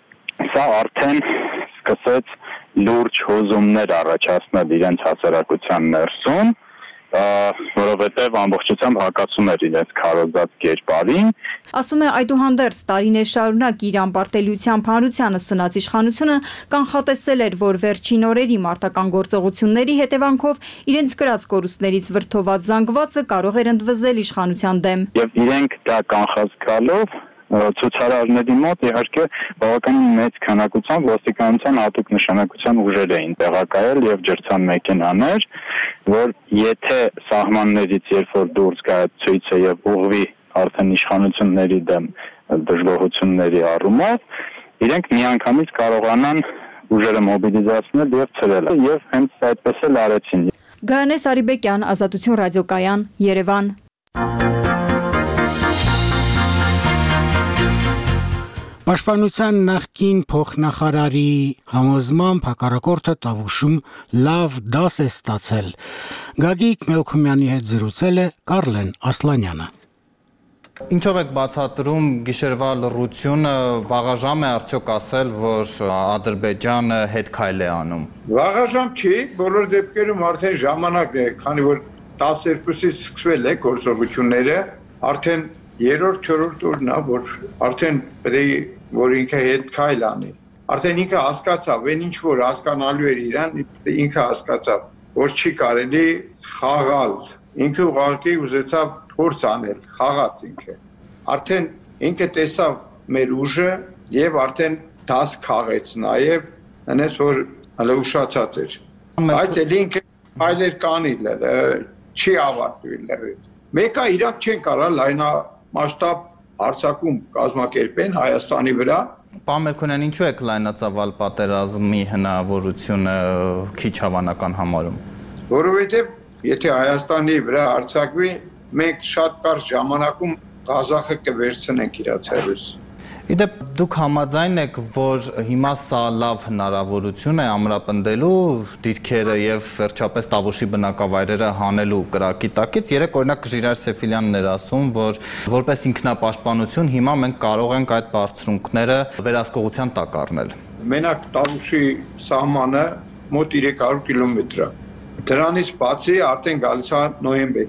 սա արդեն սկսեց լուրջ հուզումներ առաջացնել իրենց հասարակության ներսում, որովհետև ամբողջությամբ հակացում էր իրենց քարոզած կերպարին։ Ասում է այդուհանդերձ տարիներ շարունակ իր անպարտելիությամբ հանրությանը սնած իշխանությունը կանխատեսել էր, որ վերջին օրերի մարտական գործողությունների հետևանքով իրենց կրած կորուստներից վրդոված զանգվածը կարող էր ընդվզել իշխանության դեմ։ Եվ իրենք դա կանխազգալով ցուցարարների մոտ իհարկե բավականին մեծ քանակությամբ ոստիկանության հատուկ նշանակության ուժեր էին տեղակայել եւ ջրցան մեքենաներ, որ եթե սահմաններից երբ որ դուրս գա ցույցը եւ ուղղվի արդեն իշխանությունների դեմ դժգոհությունների առումով, իրենք միանգամից կարողանան ուժերը մոբիլիզացնել եւ ցրել, եւ հենց այդպես էլ արեցին։ Գայանե Սարիբեկյան, Ազատություն ռադիոկայան, Երևան։ Պաշտպանության նախկին փոխնախարարի համոզմամբ հակառակորդը Տավուշում լավ դաս է ստացել։ Գագիկ Մելքումյանի հետ զրուցել է Կարլեն Ասլանյանը։ Ինչով եք բացատրում գիշերվա լռությունը, վաղաժամ է արդյոք ասել, որ Ադրբեջանը հետ քայլ է անում։ Վաղաժամ չի, բոլոր դեպքերում արդեն ժամանակն է, քանի որ տասներկուսից սկսվել է գործողությունները, արդեն երրորդ չորրորդ օրն է, որ արդեն պետք է որ ինքը հետ քայլ անի։ Արդեն ինքը հասկացավ, այն ինչ որ հասկանալու էր իրան, ինքը հասկացավ, որ չի կարելի խաղալ։ Ինքը ուղղակի ուզեցավ փորձ անել, խաղաց ինքը։ Արդեն ինքը տեսավ մեր ուժը եւ արդեն դաս քաղեց նաեւ, այնպես որ հələ ուշացած էր։ Բայց էլ ինքը այլեր կանիլ չի ավարտվել։ Մեկը իրանք չեն կարող լայնա մասշտաբ հարձակում կազմակերպեն Հայաստանի վրա։ Պարոն Մելքոնյան, ինչու եք լայնածավալ պատերազմի հնարավորությունը քիչ հավանական համարում։ Որովհետև եթե Հայաստանի վրա հարձակվի, մենք շատ կարճ ժամանակում Ղազախը կվերցնենք իրաց հերուս։ Իդեպ դուք համաձայն եք, որ հիմա սա լավ հնարավորություն է ամրապնդելու դիրքերը եւ վերջապես Տավուշի բնակավայրերը հանելու կրակի տակից։ Երեք օրինակ Ժիրայր Սեֆիլյանն էր ասում, որ որպես ինքնապաշտպանություն հիմա մենք կարող ենք այդ բարձրունքները վերահսկողության տակ առնել։ Մենակ Տավուշի սահմանը մոտ երեք հարյուր կիլոմետր է։ Դրանից բացի արդեն գալիս է նոյեմբերյանը։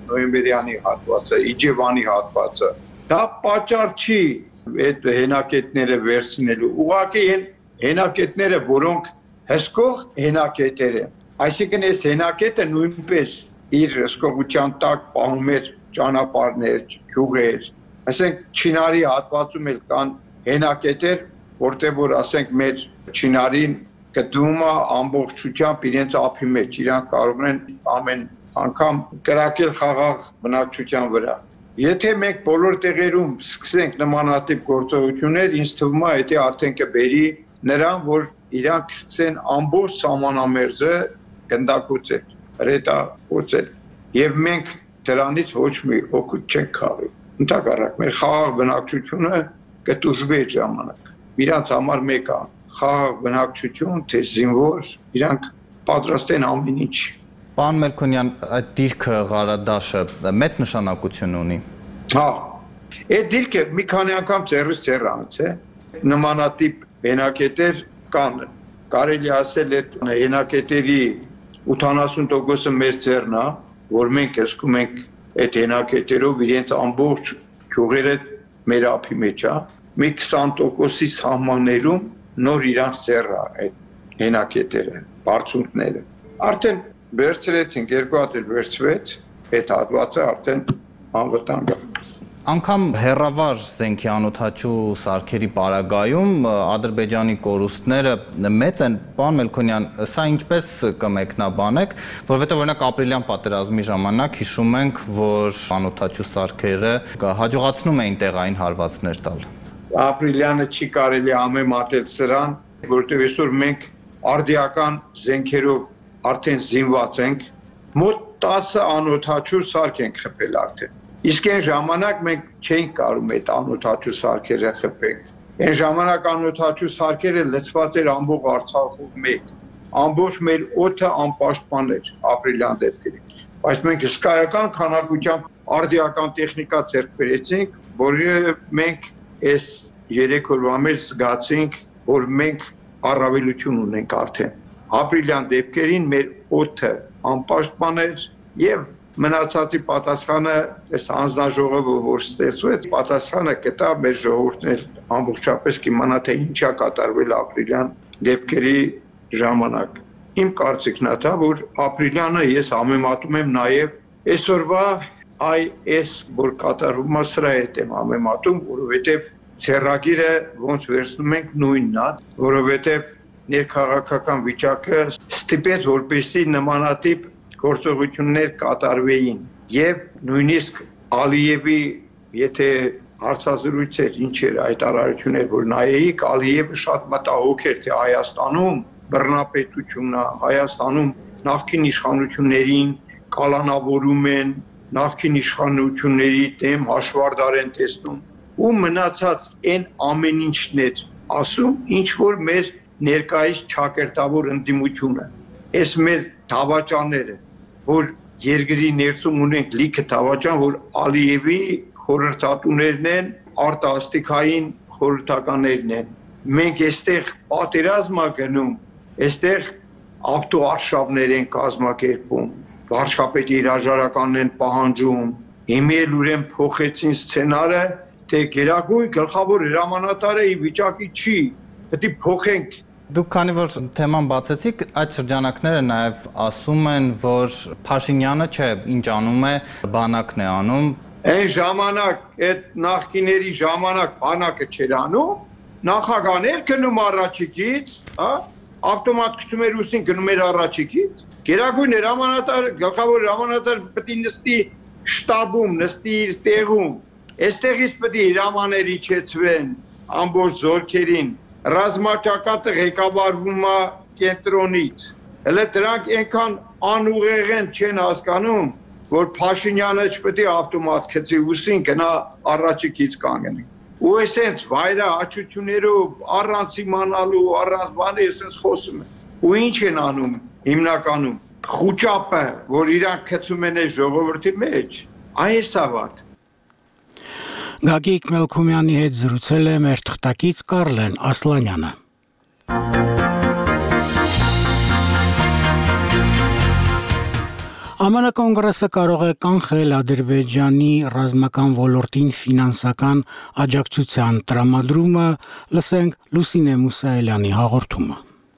նոյեմբերյանի հատվածը, Իջևանի հատվածը, դա պատճառ չի այդ հենակետները վերցնելու։ Ուղղակի են հենակետները, որոնք հսկող հենակետեր են։ Այսինքն այս հենակետը նույնպես իր հսկողության տակ պահում էր ճանապարհներ, գյուղեր։ Ասենք Չինարի հատվածում էլ կան հենակետեր, որտեղ որ ասենք մեր Չինարին գտնվում է ամբողջությամբ իրենց ափի մեջ, իրանք կարող են ամեն անգամ կրակել խաղաղ բնակչության վրա։ Եթե մենք բոլոր տեղերում սկսենք նմանատիպ գործողություններ, ինձ թվում է դա արդեն կբերի նրան, որ իրանք սկսեն ամբողջ սահմանամերձը գնդակոծել, հրետակոծել։ Եվ մենք դրանից ոչ մի օգուտ չենք քաղի։ Ընդհակառակ մեր խաղաղ բնակչությունը կտուժվի այդ ժամանակ։ Իրանց համար մեկ է խաղաղ բնակչություն, թե զինվոր, իրանք պատրաստ են ամեն ինչ։ Պարոն Մելքոնյան, այդ դիրքը Ղարադաշը մեծ նշանակություն ունի։ Հա, այդ դիրքը մի քանի անգամ ծերրից ծեր անց է, նմանատիպ հենակետեր կան։ Կարելի ասել այդ հենակետերի ութանասուն տոկոսը մեր ծերն է, որ մենք ասում ենք այդ հենակետերով իրենց ամբողջ գյուղերը մեր ափի մեջ է, մի քսան տոկոսի սահմաններում նոր իրանց ծերն է այդ հենակետերը, բարձունքները։ Արդեն վերցրեցինք, երկու հատ էլ վերցվեց, այդ հատվածը արդեն անվտանգ է։ Անկամ հերավար զենքի անօդաչու սարքերի պարագայում Ադրբեջանի կորուստները մեծ են, պարոն Մելքոնյան, սա ինչպես կմեկնաբանեք, որովհետև օրինակ ապրիլյան պատերազմի ժամանակ հիշում ենք, որ անօդաչու սարքերը հաջողացնում էին տեղային հարվածներ տալ։ Ապրիլյանը չի կարելի համեմատել սրան, որտեղ այսօր մենք արդիական զենքերով արդեն զինված ենք, մոտ տասը անօդաչու սարք ենք խփել արդեն։ Իսկ այն ժամանակ մենք չէինք կարող այդ անօդաչու սարքերը խփենք։ Այն ժամանակ անօդաչու սարքերը լցված էր ամբողջ Արցախով մեկ։ Ամբողջ մեր օդը անպաշտպան էր ապրիլյան դեպքերին։ Բայց մենք հսկայական քանակությամբ արդիական տեխնիկա ձեռք բերեցինք, որը մենք այս երեք օրվա մեջ զգացինք, որ մենք առավելություն ունենք արդեն։ Ապրիլյան դեպքերին մեր օդը անպաշտպան էր եւ մնացածի պատասխանը այս անձնաժողովը որ ստեղծվեց, պատասխանը կտա մեր ժողովուրդն էլ ամբողջապես կիմանա թե ինչա կատարվել ապրիլյան դեպքերի ժամանակ։ Իմ կարծիքն է դա, որ ապրիլյանը ես համեմատում եմ նաեւ այսօրվա այ այս որ կատարվում է սրա հետ եմ համեմատում, որովհետեւ ցերագիրը ոնց վերցնում ենք նույնն է, որովհետեւ ներքաղաքական վիճակը ստիպեց, որպեսզի նմանատիպ գործողություններ կատարվեին եւ նույնիսկ Ալիևի եթե հարցազրույցեր ինչ էր այդ արարություններ որ նայեիք Ալիևը շատ մտահոգ էր թե Հայաստանում բռնապետությունը Հայաստանում նախկին իշխանություններին կալանավորում են նախկին իշխանությունների դեմ հաշվարդար են տեսնում ու մնացած այն ամեն ինչն էր ասում ինչ որ մեր ներկայիս ճակերտավոր ընդդիմությունը այս մեր դավաճանները որ երկրի ներսում ունենք լիքը դավաճան, որ Ալիևի խորհրդատուներն են, արտասթիկային խորհրդականներն են։ Մենք այստեղ պատերազմ ենք գնում, այստեղ ավտոարշավներ են կազմակերպում, վարչապետի հրաժարականն են պահանջում, հիմի էլ ուրեմն փոխեցին սցենարը, թե գերագույն գլխավոր հրամանատարը ի վիճակի չի, պետք է փոխենք։ Դուք քանի որ թեման բացեցիք, այդ շրջանակները նաև ասում են, որ Փաշինյանը չէ, ինչ անում է, բանակն է անում։ Այն ժամանակ, այդ նախկիների ժամանակ բանակը չէր անում, նախագահներ գնում առաջիկից, հա, ավտոմատ գցում էր ուսին գնում էր առաջիկից։ Գերագույն հրամանատար, գլխավոր հրամանատար պետք է նստի շտաբում, նստի իր տեղում։ Այստեղից պետք է հրամաներ իջեցվեն ամբողջ զորքերին։ Ռազմաճակատը ղեկավարվում է կենտրոնից։ Հələ դրանք այնքան անուղեղ չեն հասկանում, որ Փաշինյանը չպետք է ավտոմատ գցի ուսին գնա առաջիկից կանգնի։ Ու այսպես վայրը աչություններով առանց իմանալու, առանց բանի այսպես խոսում են։ Ու ինչ են անում հիմնականում։ Խուճապը, որ իրանք գցում են այս ժողովրդի մեջ, այս է վատ։ Գագիկ Մելքումյանի հետ զրուցել է մեր թղթակից Կարլեն Ասլանյանը։ Է Մ Ն կոնգրեսը կարող է կանխել Ադրբեջանի ռազմական ոլորտին ֆինանսական աջակցության տրամադրումը, լսենք Լուսինե Մուսայելյանի հաղորդումը։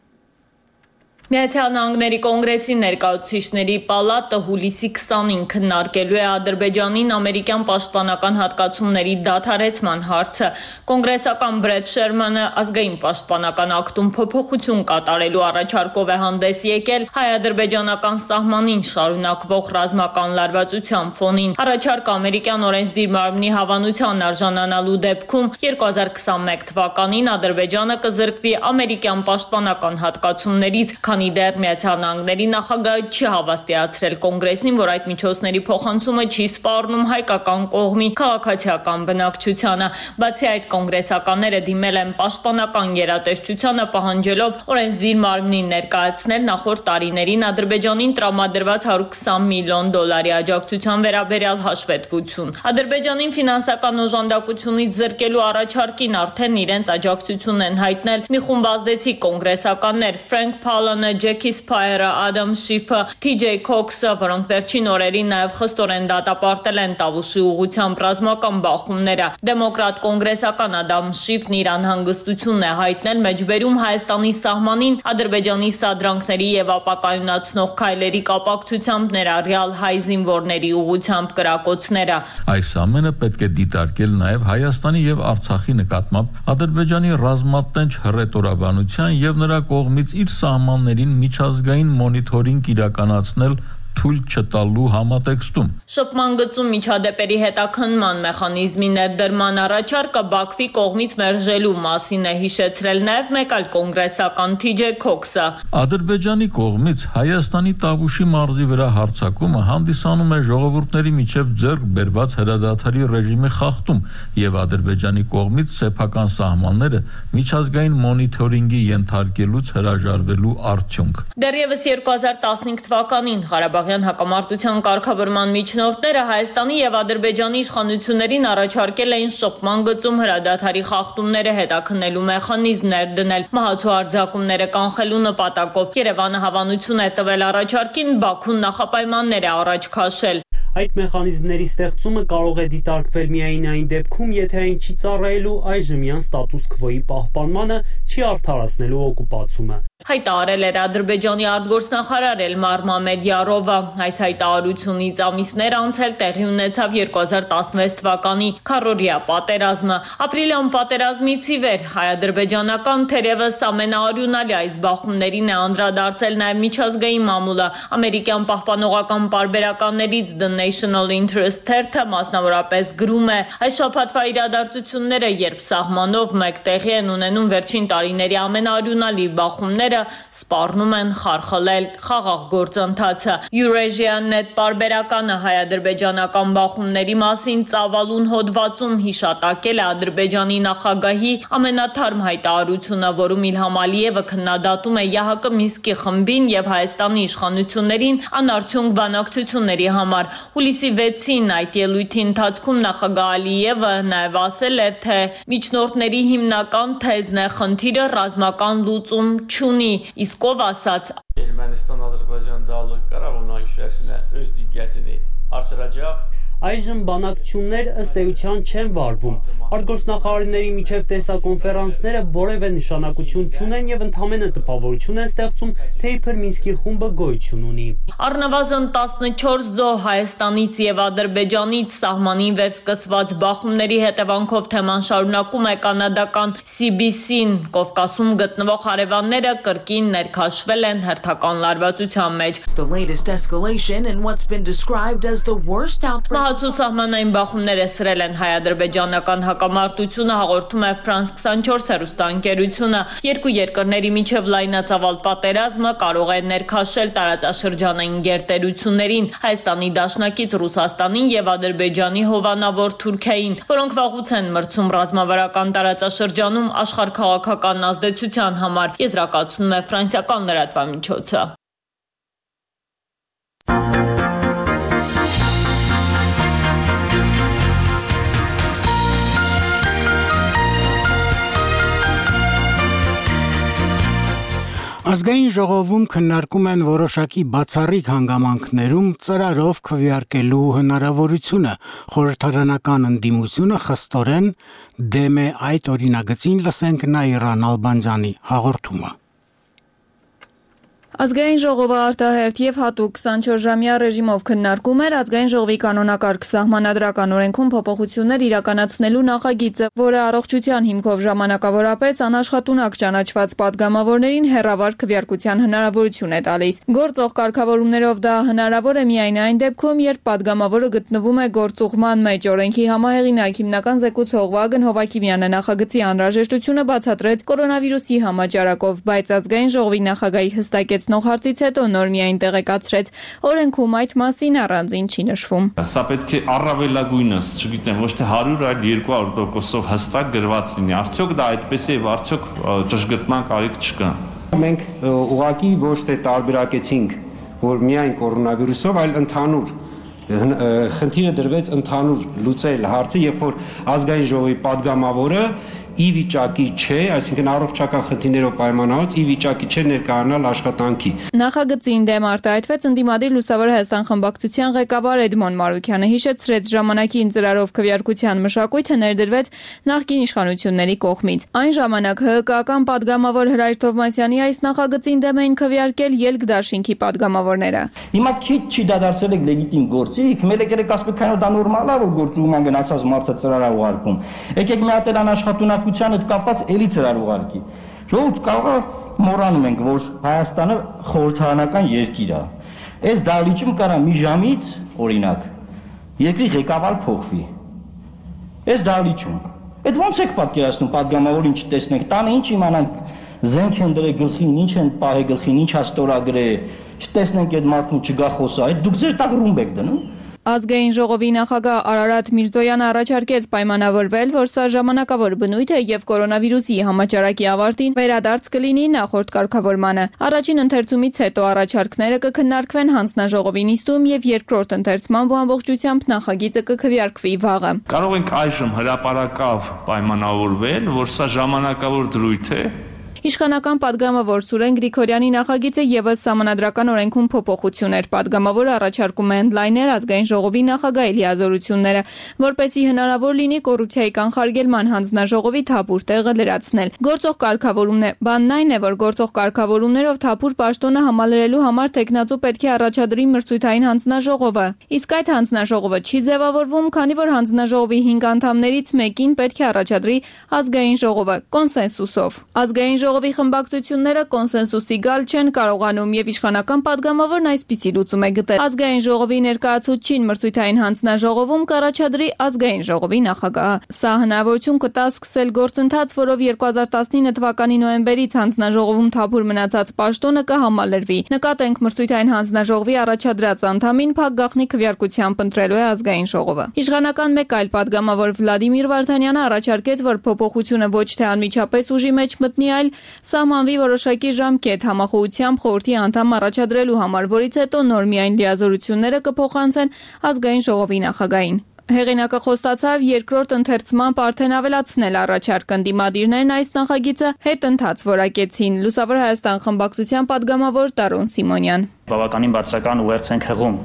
Միացյալ Նահանգների կոնգրեսի ներկայացուցիչների պալատը հուլիսի քսանին քննարկելու է Ադրբեջանին ամերիկյան պաշտպանական հատկացումների դադարեցման հարցը։ Կոնգրեսական Բրեդ Շերմանը ազգային պաշտպանական ակտում փոփոխություն կատարելու առաջարկով է հանդես եկել հայ-ադրբեջանական սահմանին շարունակվող ռազմական լարվածության ֆոնին։ Առաջարկը ամերիկյան օրենսդիր մարմնի հավանության արժանանալու դեպքում երկու հազար քսանմեկ թվականին Ադրբեջանը կզրկվի ամերիկյան պաշտպանական հատկացումներից, քանի դեռ Միացյալ Նահանգների նախագահը չի հավաստիացրել կոնգրեսին, որ այդ միջոցների փոխանցումը չի սպառնում հայկական կողմի քաղաքացիական բնակչությանը։ Բացի այդ, կոնգրեսականները դիմել են պաշտպանական գերատեսչությանը պահանջելով օրենսդիր մարմնին ներկայացնել նախորդ տարիներին Ադրբեջանին տրամադրված հարյուր քսան միլիոն դոլարի աջակցության վերաբերյալ հաշվետվություն։ Ադրբեջանին ֆինանսական օժանդակությունից զրկելու առաջարկին արդեն իրենց աջակցությունն են հայտնել մի խումբ ազդեցիկ կոնգրեսականներ՝ Ֆրենկ Փալանը, Ջեքի Սփայերը, Ադամ Շիֆը, Թի Ջեյ Քոքսը, որոնք վերջին օրերին նաև խստորեն դատապարտել են Տավուշի ուղղությամբ ռազմական բախումները։ Դեմոկրատ կոնգրեսական Ադամ Շիֆն իր անհանգստությունն է հայտնել մեջբերում Հայաստանի սահմանին Ադրբեջանի սադրանքների եւ ապակայունացնող քայլերի կապակցությամբ ներառյալ հայ զինվորների ուղղությամբ կրակոցները։ Այս ամենը պետք է դիտարկել նաև Հայաստանի եւ Արցախի նկատմամբ Ադրբեջանի ռազմատենչ հռետորաբանության եւ նրա կողմից իր սահմաններին միջազգային մոնիթորինգ իրականացնել թույլ չտալու համատեքստում։ Շփման գծում միջադեպերի հետաքննման մեխանիզմի ներդրման առաջարկը Բաքվի կողմից մերժելու մասին է հիշեցրել նաև մեկ այլ կոնգրեսական Թի Ջեյ Քոքսը։ Ադրբեջանի կողմից Հայաստանի Տավուշի մարզի վրա հարձակումը հանդիսանում է ժողովուրդների միջև ձեռք բերված հրադադարի ռեժիմի խախտում եւ Ադրբեջանի կողմից սեփական սահմանները միջազգային մոնիթորինգի ենթարկելուց հրաժարվելու արդյունք։ Դեռևս երկու հազար տասնհինգ թվականին Ղարաբաղ հակամարտության կարգավորման միջնորդները Հայաստանի եւ Ադրբեջանի իշխանություններին առաջարկել էին շփման գծում հրադադարի խախտումները հետաքննելու մեխանիզմներ դնել մահացու արձակումները կանխելու նպատակով։ Երևանը հավանություն է տվել առաջարկին, Բաքուն նախապայմաններ է առաջ քաշել։ Այդ մեխանիզմների ստեղծումը կարող է դիտարկվել միայն այն դեպքում, եթե այն չի ծառայելու այժմյան ստատուս քվոյի պահպանմանը, չի արդարացնելու օկուպացումը։ Հայտարարել էր Ադրբեջանի արտգործնախարար Էլմար Մամեդյարովը։ Այս հայտարարությունից ամիսներ անց էլ տեղի ունեցավ երկու հազար տասնվեց թվականի քառօրյա պատերազմը։ Ապրիլյան պատերազմից ի վեր հայ-ադրբեջանական թերևս ամենաարյունալի այս բախումներին է անդրադարձել նաև միջազգային մամուլը։ Ամերիկյան պահպանողական պարբերականներից The National Interest թերթը մասնավորապես գրում է. այս շաբաթվա իրադարձությունները, երբ սահմանով մեկ տեղի են ունենում վերջին տարիների ամենաարյունալի բախումները, սպառնում են խարխլել խաղաղ գործընթացը։ Eurasia-Net պարբերականը հայ-ադրբեջանական բախումների մասին ծավալուն հոդվածում հիշատակել է Ադրբեջանի նախագահի ամենաթարմ հայտարարությունը, որում Իլհամ Ալիևը քննադատում է Ե Հ Կ Մինսկի խմբին եւ Հայաստանի իշխանություններին անարդյունք բանակցությունների համար։ Հուլիսի վեցին այդ ելույթի ընթացքում նախագահ Ալիևը նաև ասել էր, թե միջնորդների հիմնական թեզն է խնդիրը ռազմական լուծում չունի, իսկ ով ասաց Ermənistan-Azərbaycan dialoqu qərar münaqişəsinə öz diqqətini artıracaq. Այժմ բանակցություններ ըստ էության չեն վարվում։ Արտգործնախարարների միջև տեսակոնֆերանսները որևէ նշանակություն չունեն եւ ընդհանրապես տպավորություն են ստեղծում, թե իբր Մինսկի խումբը գոյություն ունի։ Առնվազն տասնչորս զոհ Հայաստանից եւ Ադրբեջանից սահմանին վերսկսված բախումների հետևանքով թեման շարունակում է կանադական C B C-ն։ Կովկասում գտնվող հարևանները կրկին ներքաշվել են հերթական լարվածության մեջ։ Մահացու սահմանային բախումները սրել են հայ-ադրբեջանական հակամարտությունը, հաղորդում է Ֆրանս քսանչորս հեռուստաընկերությունը։ Երկու երկրների միջև լայնածավալ պատերազմը կարող է ներքաշել տարածաշրջանային գերտերություններին՝ Հայաստանի դաշնակից Ռուսաստանին եւ Ադրբեջանի հովանավոր Թուրքիային, որոնք վաղուց են մրցում ռազմավարական տարածաշրջանում աշխարհքաղաքական ազդեցության համար, եզրակացնում է ֆրանսիական լրատվամիջոցը։ Ազգային ժողովում քննարկում են որոշակի բացառիկ հանգամանքներում ծրարով քվեարկելու հնարավորությունը, խորհրդարանական ընդդիմությունը խստորեն դեմ է այդ օրինագծին, լսենք Նաիրա Նալբանդյանի հաղորդումը։ Ազգային ժողովը արտահերթ եւ հատուկ քսանչորս-ժամյա ռեժիմով քննարկում էր Ազգային ժողովի կանոնակարգ սահմանադրական օրենքում փոփոխություններ իրականացնելու նախագիծը, որը առողջության հիմքով ժամանակավորապես անաշխատունակ ճանաչված падգամավորներին հեռավար քվեարկության հնարավորություն է տալիս։ Գործող կարգավորումներով դա հնարավոր է միայն այն դեպքում, երբ падգամավորը գտնվում է գործուղման մեջ։ Օրենքի համահեղինակ հիմնական զեկուցող Վագն Հովակիմյանը նախագծի անհրաժեշտությունը բացատրեց կորոնավիրուսի համաճարակով, բայց Ազգային ժողովի նախագահի հստակեց հարցից հետո նոր միայն տեղեկացրեց օրենքում այդ մասին առանձին չի նշվում։ Սա պետք է առավելագույնս, չգիտեմ, ոչ թե հարյուր, այլ երկու հարյուր տոկոսով հստակ գրված լինի։ Արդյոք դա այդպես է, արդյոք ճշգրտման կարիք չկա։ Մենք ուղղակի ոչ թե տարբերակեցինք, որ միայն կորոնավիրուսով, այլ ընդհանուր խնդիրը դրվեց ընդհանուր լուծել հարցը, երբ որ Ազգային ժողովի падգամավորը ի վիճակի չէ, այսինքն առողջական խնդիրներով պայմանավորված ի վիճակի չէ ներկայանալ աշխատանքի։ Նախագծին դեմ արտահայտվեց ընդդիմադիր Լուսավոր Հայաստան խմբակցության ղեկավար Էդմոն Մարուքյանը, հիշեցրեց ժամանակին ծրարով քվեարկության մշակույթը ներդրվեց նախկին իշխանությունների կողմից։ Այն ժամանակ ՀՀԿ-ական падգամավոր Հրայր Թովմասյանի այս նախագծին դեմ էին քվեարկել ելք դաշինքի падգամավորները։ Հիմա քիչ չի դադարեցել եք լեգիտիմ գործիք, մեկ եկեք ասում եք, դա նորմալ է, որ գործուղման գնացած մարդը ծրար է ուղարկում։ Եկեք մի հատ անաշխատունակությանը կապված էլի ծրար ուղարկի։ Ժողովուրդ կարող է մոռանում ենք, որ Հայաստանը խորհրդարանական երկիր է։ Այս դահլիճում կարա մի ժամից, օրինակ, երկրի ղեկավար փոխվի։ Այս դահլիճում։ Այդ ո՞նց եք պատկերացնում падգամավորին չտեսնենք, տանը ինչ իմանանք, զենք են դրել գլխին, ինչ են պահել գլխին, ինչ է ստորագրել, չտեսնենք այդ մարդուն չգա խոսա, այդ դուք ձեր տակ ռումբ եք դնում։ Ազգային ժողովի նախագահ Արարատ Միրզոյանը առաջարկեց պայմանավորվել, որ սա ժամանակավոր բնույթ է եւ կորոնավիրուսի համաճարակի ավարտին վերադարձ կլինի նախորդ կարգավորմանը։ Առաջին ընթերցումից հետո առաջարկները կքննարկվեն հանձնաժողովի նիստում եւ երկրորդ ընթերցման ամբողջությամբ նախագիծը կքվեարկվի վաղը։ Կարող ենք այժմ հրապարակավ պայմանավորվել, որ սա ժամանակավոր դրույթ է։ Իշխանական падգամավոր Սուրեն Գրիգորյանի նախագիծը եւս սահմանադրական օրենքում փոփոխություն էր։ Падգամավորը առաջարկում է ընդլայնել Ազգային ժողովի նախագահի լիազորությունները, որպեսզի հնարավոր լինի կոռուպցիայի կանխարգելման հանձնաժողովի թափուր տեղը լրացնել։ Գործող կարգավորումն է։ Բանն այն է, որ գործող կարգավորումներով թափուր պաշտոնը համալրելու համար տեխնացու պետք է առաջադրի մրցույթային հանձնաժողովը։ Իսկ այդ հանձնաժողովը չի ձևավորվում, քանի որ հանձնաժողովի հինգ անդամներից մեկին պետք է առաջադրի Ազգային ժողովը կոնսենսուսով։ Ազգային ժողովի խմբակցությունները կոնսենսուսի գալ չեն կարողանում եւ իշխանական падգամավորն այսպիսի լուծում է գտել։ Ազգային ժողովի ներկայացուցչին մրցույթային հանձնաժողովում կառաջադրի Ազգային ժողովի նախագահը։ Սա հնարավորություն կտա սկսել գործընթաց, որով երկու հազար տասնինը թվականի նոյեմբերից հանձնաժողովում թափուր մնացած պաշտոնը կհամալրվի։ Նկատենք մրցույթային հանձնաժողովի առաջադրած անդամին փակ գաղտնի քվեարկությամբ ընտրելու է Ազգային ժողովը։ Իշխանական մեկ այլ падգամավոր Վլադիմիր Վարդանյանը առաջարկեց, որ փոփոխությունը ոչ թե անմիջապես ուժի մեջ մտնի, այլ սահմանվի որոշակի ժամկետ համախոհությամբ խորհրդի անդամ առաջադրելու համար, որից հետո նոր միայն լիազորությունները կփոխանցեն Ազգային ժողովի նախագահին։ Հեղինակը խոստացավ երկրորդ ընթերցման արդեն ավելացնել առաջարկը։ Ընդդիմադիրներն այս նախագիծը հետընթաց որակեցին։ Լուսավոր Հայաստան խմբակցության падգամավոր Տարոն Սիմոնյան։ Բավականին բարձրական ուղերձ ենք հղում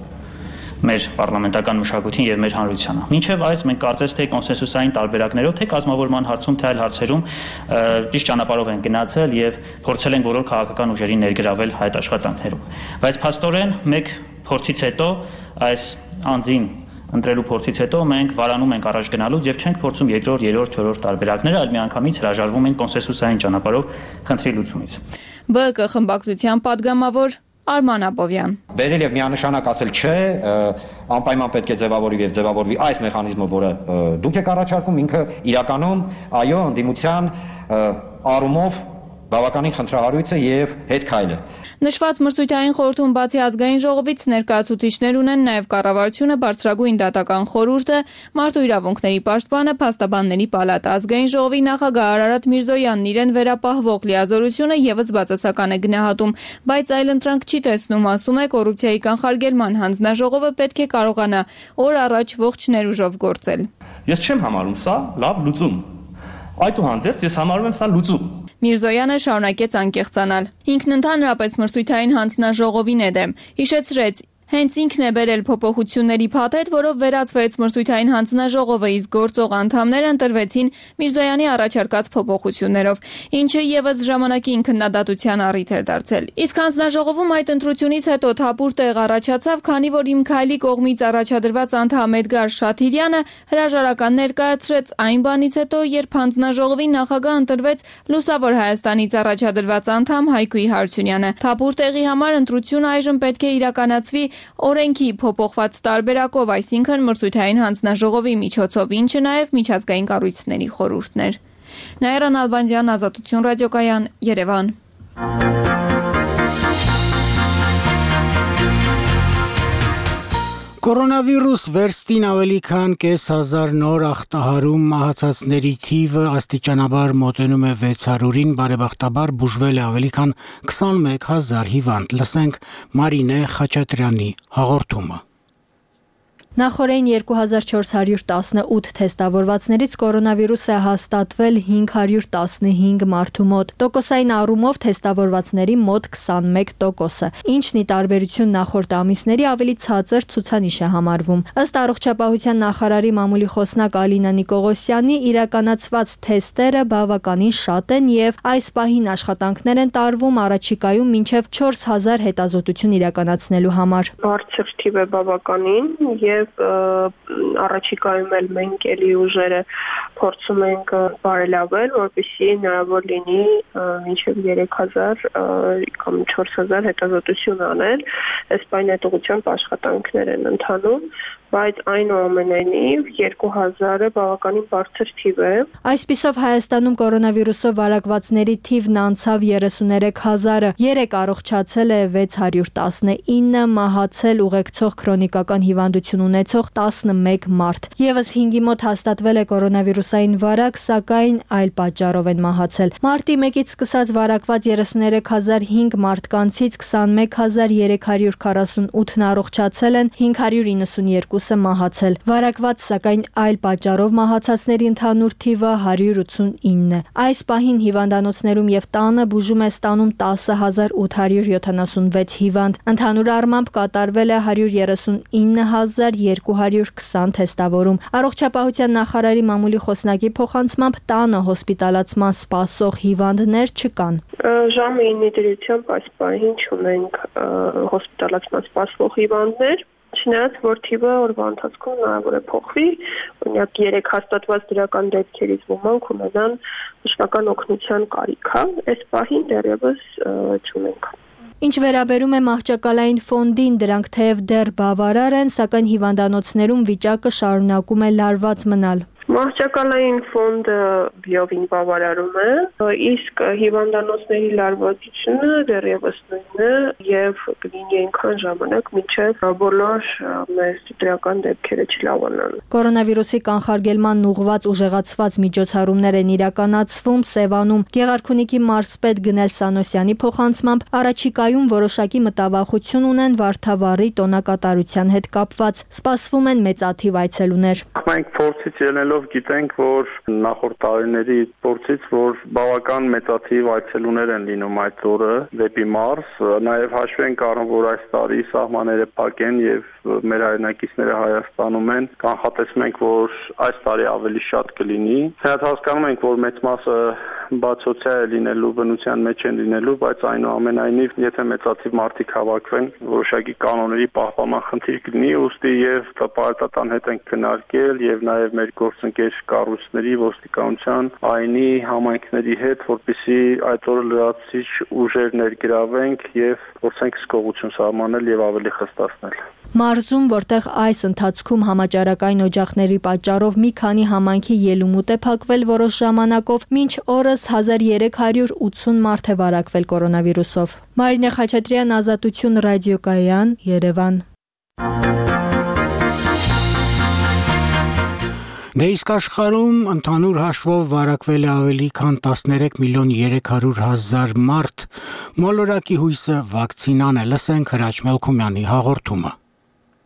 մեր պարլամենտական մշակույթին եւ մեր հանրությանը։ Մինչեւ այս մենք կարծես թե կոնսենսուսային տարբերակներով, թե կազմավորման հարցում, թե այլ հարցերում ճիշտ ճանապարհով են գնացել եւ փորձել են բոլոր քաղաքական ուժերին ներգրավել այդ աշխատանքներում։ Բայց փաստորեն մեկ փորձից հետո այս անձին ընտրելու փորձից հետո մենք վարանում ենք առաջ գնալուց եւ չենք փորձում երկրորդ, երրորդ, չորրորդ տարբերակները, այլ միանգամից հրաժարվում ենք կոնսենսուսային ճանապարհով խնդրի լուծումից։ ԲԿ խմբակցության падգամավոր Արման Աբովյան։ Բերել եւ միանշանակ ասել չէ, անպայման պետք է ձևավորվի եւ ձևավորվի այս մեխանիզմը, որը դուք եք առաջարկում, ինքը իրականում այո, ընդդիմության առումով բավականին խնդրահարույց է եւ հետքայլ է։ Նշված մրցույթային խորհրդում բացի Ազգային ժողովից ներկայացուցիչներ ունեն նաև կառավարությունը, բարձրագույն դատական խորհուրդը, մարդու իրավունքների պաշտպանը, փաստաբանների պալատը։ Ազգային ժողովի նախագահ Արարատ Միրզոյանն իրեն վերապահվող լիազորությունը եւս բացասական է գնահատում, բայց այլընտրանք չի տեսնում, ասում է, կոռուպցիայի կանխարգելման հանձնաժողովը պետք է կարողանա օր առաջ ողջ ներուժով գործել։ Ես չեմ համարում սա լավ լուծում։ Այդուհանդերձ ես համարում եմ սա լուծում։ Միրզոյանը շարունակեց անկեղծանալ։ Ինքն ընդհանրապես մրցույթային հանձնաժողովին է դեմ։ Հիշեցրեց, հենց ինքն է բերել փոփոխությունների փաթեթ, որով վերածվեց մրցույթային հանձնաժողովը, իսկ գործող անդամները ընտրվեցին Միրզոյանի առաջարկած փոփոխություններով, ինչը ևս ժամանակին քննադատության առիթ էր դարձել։ Իսկ հանձնաժողովում այդ ընտրությունից հետո թափուր տեղ առաջացավ, քանի որ Իմ Քայլի կողմից առաջադրված անդամ Էդգար Շաթիրյանը հրաժարական ներկայացրեց այն բանից հետո, երբ հանձնաժողովի նախագահ ընտրվեց Լուսավոր Հայաստանից առաջադրված անդամ Հայկուի Հարությունյանը։ Թափուր տեղի համար ընտրությունը այժմ պետք է իրականացվի օրենքի փոփոխված տարբերակով, այսինքն մրցույթային հանձնաժողովի միջոցով, ինչը նաև միջազգային կառույցների խորհուրդն էր։ Նաիրա Նալբանդյան, Ազատություն ռադիոկայան, Երևան։ Կորոնավիրուս վերստին ավելի քան կես հազար նոր ախտահարում մահացածների թիվը աստիճանաբար մոտենում է վեց հարյուրին, բարեբախտաբար բուժվել է ավելի քան քսանմեկ հազար հիվանդ։ Լսենք Մարինե Խաչատրյանի հաղորդումը։ Նախորդին երկու հազար չորս հարյուր տասնութ թեստավորվածներից կորոնավիրուս է հաստատվել հինգ հարյուր տասնհինգ մարդու մոտ։ Տոկոսային առումով թեստավորվածների մոտ քսանմեկ տոկոսը, ինչն ի տարբերություն նախորդ ամիսների ավելի ցածր ցուցանիշ է համարվում։ Ըստ Առողջապահության նախարարի մամուլի խոսնակ Ալինա Նիկողոսյանի, իրականացված թեստերը բավականին շատ են եւ այս պահին աշխատանքներ են տարվում առաջիկայում մինչեւ չորս հազար հետազոտություն իրականացնելու համար։ Բարձր թիվ է բավականին եւ առաջիկայում էլ մենք էլի ուժերը փորձում ենք բարելավել, որպեսզի հնարավոր լինի մինչև երեք հազար կամ չորս հազար հետազոտություն անել։ Այս պայմանությամբ աշխատանքներ են ընթանում, բայց այնուամենայնիվ երկու հազարը բավականին բարձր թիվ է։ Այսպիսով Հայաստանում կորոնավիրուսով վարակվածների թիվն անցավ երեսուներեք հազարը, երեք առողջացել է վեց հարյուր տասնինը, մահացել ուղեկցող քրոնիկական հիվանդություն ունեցող տասնմեկ մարդ։ Եվս հինգի մոտ հաստատվել է կորոնավիրուսային վարակ, սակայն այլ պատճառով են մահացել։ Մարտի մեկից սկսած վարակված երեսուներեք հազար հինգ մարդկանցից քսանմեկ հազար երեք հարյուր քառասունութն առողջացել են, հինգ հարյուր իննսունյոթը մահացել։ Վարակված, սակայն այլ պատճառով մահացածների ընդհանուր թիվը հարյուր ութսունինն է։ Այս պահին հիվանդանոցներում եւ տանը բուժում է ստանում տասը հազար ութ հարյուր յոթանասունվեց հիվանդ։ Ընդհանուր առմամբ կատարվել է հարյուր երեսունինը հազար երկու հարյուր քսան թեստավորում։ Առողջապահության նախարարի մամուլի խոսնակի փոխանցմամբ տանը հոսպիտալացման սպասող հիվանդներ չկան։ Ժամը ինը դրությամբ այս պահին չունենք հոսպիտալացման սպասվող հիվանդներ։ Չնայած որ թիվը օրվա ընթացքում հնարավոր է փոխվի, օրինակ երեք հաստատված դրական դեպքերից ոմանք ունենան բժշկական օգնության կարիք, այս պահին դեռևս չունենք։ Ինչ վերաբերում է մահճակալային ֆոնդին, դրանք թեև դեռ բավարար են, սակայն հիվանդանոցներում վիճակը շարունակում է լարված մնալ։ Մահճակալային ֆոնդը բիովին բավարարում է, իսկ հիվանդանոցների լարվածությունը դեռևս նույնն է եւ կլինի այնքան ժամանակ, մինչեւ բոլոր մեր դրական դեպքերը չլավանան։ Կորոնավիրուսի կանխարգելման ուղղված ուժեղացված միջոցառումներ են իրականացվում Սևանում։ Գեղարքունիքի մարզպետ Գնել Սանոսյանի փոխանցմամբ առաջիկայում որոշակի մտավախություն ունեն Վարդավառի տոնակատարության հետ կապված։ Սպասվում են մեծաթիվ այցելուներ։ Մենք փորձից ելնելով գիտենք, որ նախորդ տարիների փորձից, որ բավական մեծաթիվ այցելուներ են լինում այդ օրը դեպի մարզ, նաև հաշվի ենք առնում, որ այս տարի սահմանները փակ են եւ մեր հայրենակիցները Հայաստանում են, կանխատեսում ենք, որ այս տարի ավելի շատ կլինի։ Հենց հասկանում ենք, որ մեծ մասը բացօթյա է լինելու, բնության մեջ են լինելու, բայց այնուամենայնիվ, եթե մեծաթիվ մարդիկ հավաքվեն, որոշակի կանոնների պահպանման խնդիր կլինի, ուստի եւ տպարտատան հետ ենք քննարկել եւ նաև մեր գործընկեր կառույցների, ոստիկանության, այնի համայնքների հետ, որպեսզի այդ օրը լրացուցիչ ուժեր ներգրավենք եւ փորձենք հսկողություն սահմանել եւ ավելի խստացնել։ Մարզում, որտեղ այս ընթացքում համաճարակային օջախների պատճառով մի քանի համայնքի ելումուտ է փակվել որոշ ժամանակով, մինչ օրս հազար երեք հարյուր ութսուն մարդ է վարակվել կորոնավիրուսով։ Մարինե Խաչատրյան, Ազատություն ռադիոկայան, Երևան։ Դե իսկ աշխարհում ընդհանուր հաշվով վարակվել է ավելի քան տասներեք միլիոն երեք հարյուր հազար մարդ։ Մոլորակի հույսը վակցինան է, լսենք Հրաչ Մելքումյանի հաղորդումը։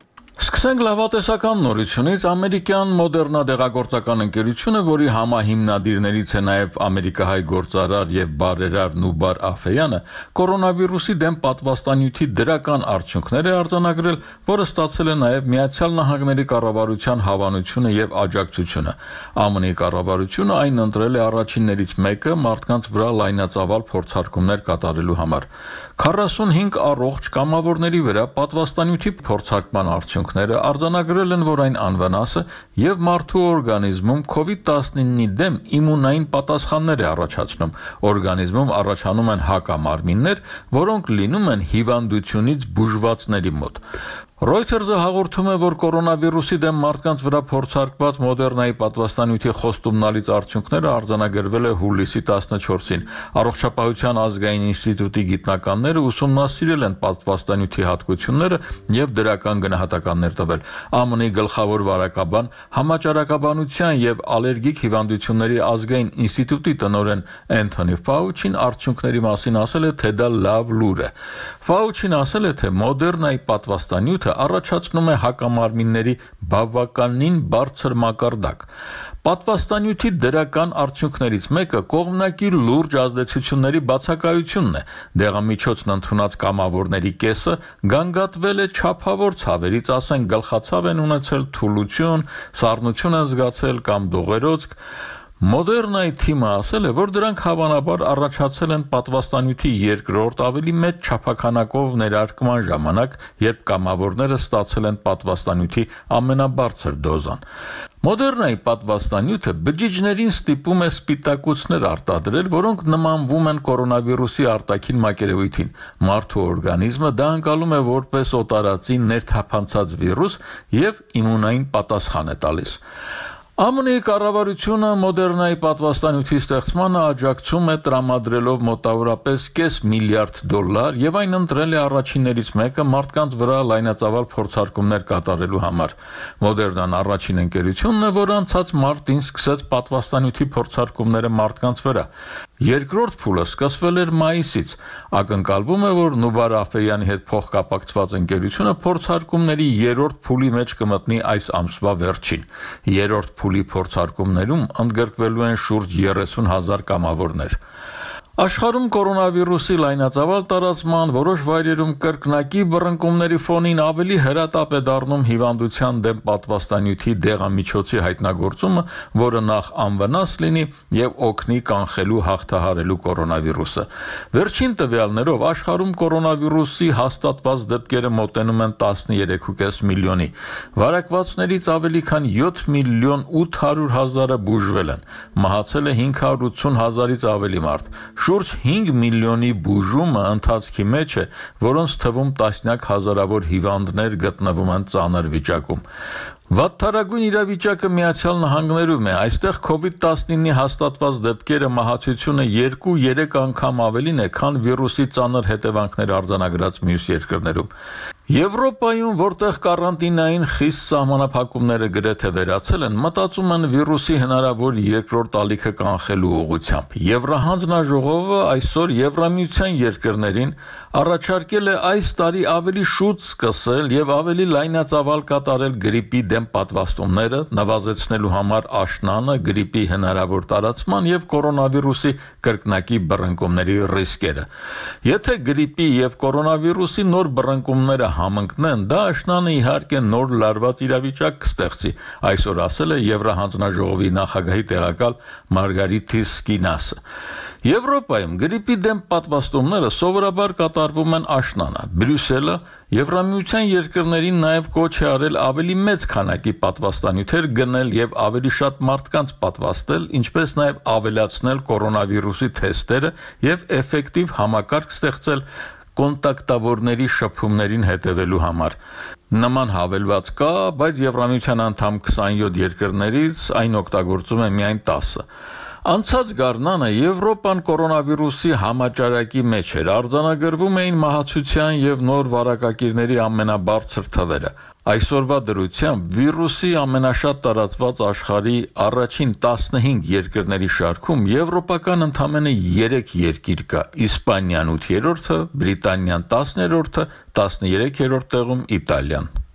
Սկսենք լավատեսական նորությունից։ Ամերիկյան Մոդեռնա դեղագործական ընկերությունը, որի համահիմնադիրներից է նաև ամերիկահայ գործարար եւ բարերար Նուբար Աֆեյանը, կորոնավիրուսի դեմ պատվաստանյութի դրական արդյունքներ է արձանագրել, որը ստացել է նաև Միացյալ Նահանգների կառավարության հավանությունը եւ աջակցությունը։ ԱՄՆ-ի կառավարությունը այն ընտրել է առաջիններից մեկը մարդկանց վրա լայնածավալ փորձարկումներ կատարելու համար։ քառասունհինգ առողջ կամավորների վրա պատվաստանյութի փորձարկման արդյունքները արձանագրել են, որ այն անվնաս է եւ մարդու օրգանիզմում քովիդ տասնինի դեմ իմունային պատասխաններ է առաջացնում։ Օրգանիզմում առաջանում են հակամարմիններ, որոնք լինում են հիվանդությունից բուժվածների մոտ։ Reuters-ը հաղորդում է, որ կորոնավիրուսի դեմ մարդկանց վրա փորձարկված Մոդեռնայի պատվաստանյութի խոստումնալից արդյունքները արձանագրվել է հուլիսի տասնչորսին։ Առողջապահության ազգային ինստիտուտի գիտնականները ուսումնասիրել են պատվաստանյութի հատկությունները եւ դրական գնահատականներ տվել։ ԱՄՆ-ի գլխավոր վարակաբան, համաճարակաբանության եւ ալերգիկ հիվանդությունների ազգային ինստիտուտի տնօրեն Էնթոնի Ֆաուչին արդյունքների մասին ասել է, թե դա լավ լուր է։ Ֆաուչին ասել է, թե Մոդեռնայի պատվաստանյութը առաջացնում է հակամարմինների բավականին բարձր մակարդակ։ Պատվաստանյութի դրական արդյունքներից մեկը կողմնակի լուրջ ազդեցությունների բացակայությունն է։ Դեղամիջոցն ընդունած կամավորների կեսը գանգատվել է չափավոր ցավերից, ասենք գլխացավ են ունեցել, թուլություն, սառնություն են զգացել կամ դողերոցք։ Մոդեռնայի թիմը ասել է, որ դրանք հավանաբար առաջացել են պատվաստանյութի երկրորդ ավելի մեծ չափականակով ներարկման ժամանակ, երբ կամավորները ստացել են պատվաստանյութի ամենաբարձր դոզան։ Մոդեռնայի պատվաստանյութը բջիջներին ստիպում է սպիտակուցներ արտադրել, որոնք նմանվում են կորոնավիրուսի արտաքին մակերևույթին։ Մարդու օրգանիզմը դա ընկալում է որպես օտարածին ներթափանցած վիրուս եւ իմունային պատասխան է տալիս։ ԱՄՆ-ի կառավարությունը Մոդեռնայի պատվաստանյութի ստեղծմանը աջակցում է տրամադրելով մոտավորապես կես միլիարդ դոլար եւ այն ընտրել է առաջիններից մեկը մարդկանց վրա լայնածավալ փորձարկումներ կատարելու համար։ Մոդեռնան առաջին ընկերությունն է, որ անցած մարտին սկսեց պատվաստանյութի փորձարկումները մարդկանց վրա։ Երկրորդ փուլը սկսվել էր մայիսից։ Ակնկալվում է, որ Նուբար Աֆեյանի հետ փոխկապակցված ընկերությունը փորձարկումների երրորդ փուլի մեջ կմտնի այս ամսվա վերջին։ Երրորդ փուլի փորձարկումներում ընդգրկվելու են շուրջ երեսուն հազար կամավորներ։ Աշխարհում կորոնավիրուսի լայնածավալ տարածման, որոշ վայրերում կրկնակի բռնկումների ֆոնին ավելի հրատապ է դառնում հիվանդության դեմ պատվաստանյութի դեղամիջոցի հայտնագործումը, որը նախ անվնաս լինի եւ օգնի կանխելու հաղթահարելու կորոնավիրուսը։ Վերջին տվյալներով աշխարհում կորոնավիրուսի հաստատված դեպքերը մոտենում են տասներեք ու կես միլիոնի։ Վարակվածներից ավելի քան յոթ միլիոն ութ հարյուր հազարը բուժվել են։ Մահացել է հինգ հարյուր ութսուն հազարից ավելի մարդ։ Շուրջ հինգ միլիոնի բուժումը ընթացքի մեջ է, որոնց թվում տասնյակ հազարավոր հիվանդներ գտնվում են ծանր վիճակում։ Վատթարագույն իրավիճակը Միացյալ Նահանգներում է։ Այստեղ քովիդ տասնինի հաստատված դեպքերը մահացությունը երկու-երեք անգամ ավելին է, քան վիրուսի ծանր հետևանքներ արձանագրած մյուս երկրներում։ Եվրոպայում, որտեղ կարանտինային խիստ սահմանափակումները գրեթե վերացել են, մտածում են վիրուսի հնարավոր երկրորդ ալիքը կանխելու ուղղությամբ։ Եվրահանձնաժողովը այսօր Եվրամիության երկրներին առաջարկել է այս տարի ավելի շուտ սկսել եւ ավելի լայնածավալ կատարել գրիպի դեմ պատվաստումները, նվազեցնելու համար աշնանը, գրիպի հնարավոր տարածման եւ կորոնավիրուսի կրկնակի բռնկումների ռիսկերը։ Եթե գրիպի եւ կորոնավիրուսի նոր բռնկումները համընկնեն, դա աշնանը իհարկե նոր լարված իրավիճակ կստեղծի, այսօր ասել է Եվրահանձնաժողովի նախագահի տեղակալ Մարգարիթիս Սկինասը։ Եվրոպայում գրիպի դեմ պատվաստումները սովորաբար կատարվում են աշնանը։ Բրյուսելը Եվրամիության երկրներին նաև կոչ է արել ավելի մեծ քանակի պատվաստանյութեր գնել եւ ավելի շատ մարդկանց պատվաստել, ինչպես նաև ավելացնել կորոնավիրուսի թեստերը եւ էֆեկտիվ համակարգ ստեղծել կոնտակտավորների շփումներին հետևելու համար։ Նման հավելված կա, բայց Եվրամիության անդամ քսանյոթ երկրներից այն օգտագործում է միայն տասը։ Անցած գարնանը Եվրոպան կորոնավիրուսի համաճարակի մեջ էր, արձանագրվում էին մահացության եւ նոր վարակակիրների ամենաբարձր թվերը։ Այսօրվա դրությամբ վիրուսի ամենաշատ տարածված աշխարհի առաջին տասնհինգ երկրների շարքում եվրոպական ընդամենը երեք երկիր կա՝ Իսպանիան ութերորդը, Բրիտանիան տասներորդը, տասներեքերորդ տեղում Իտալիան։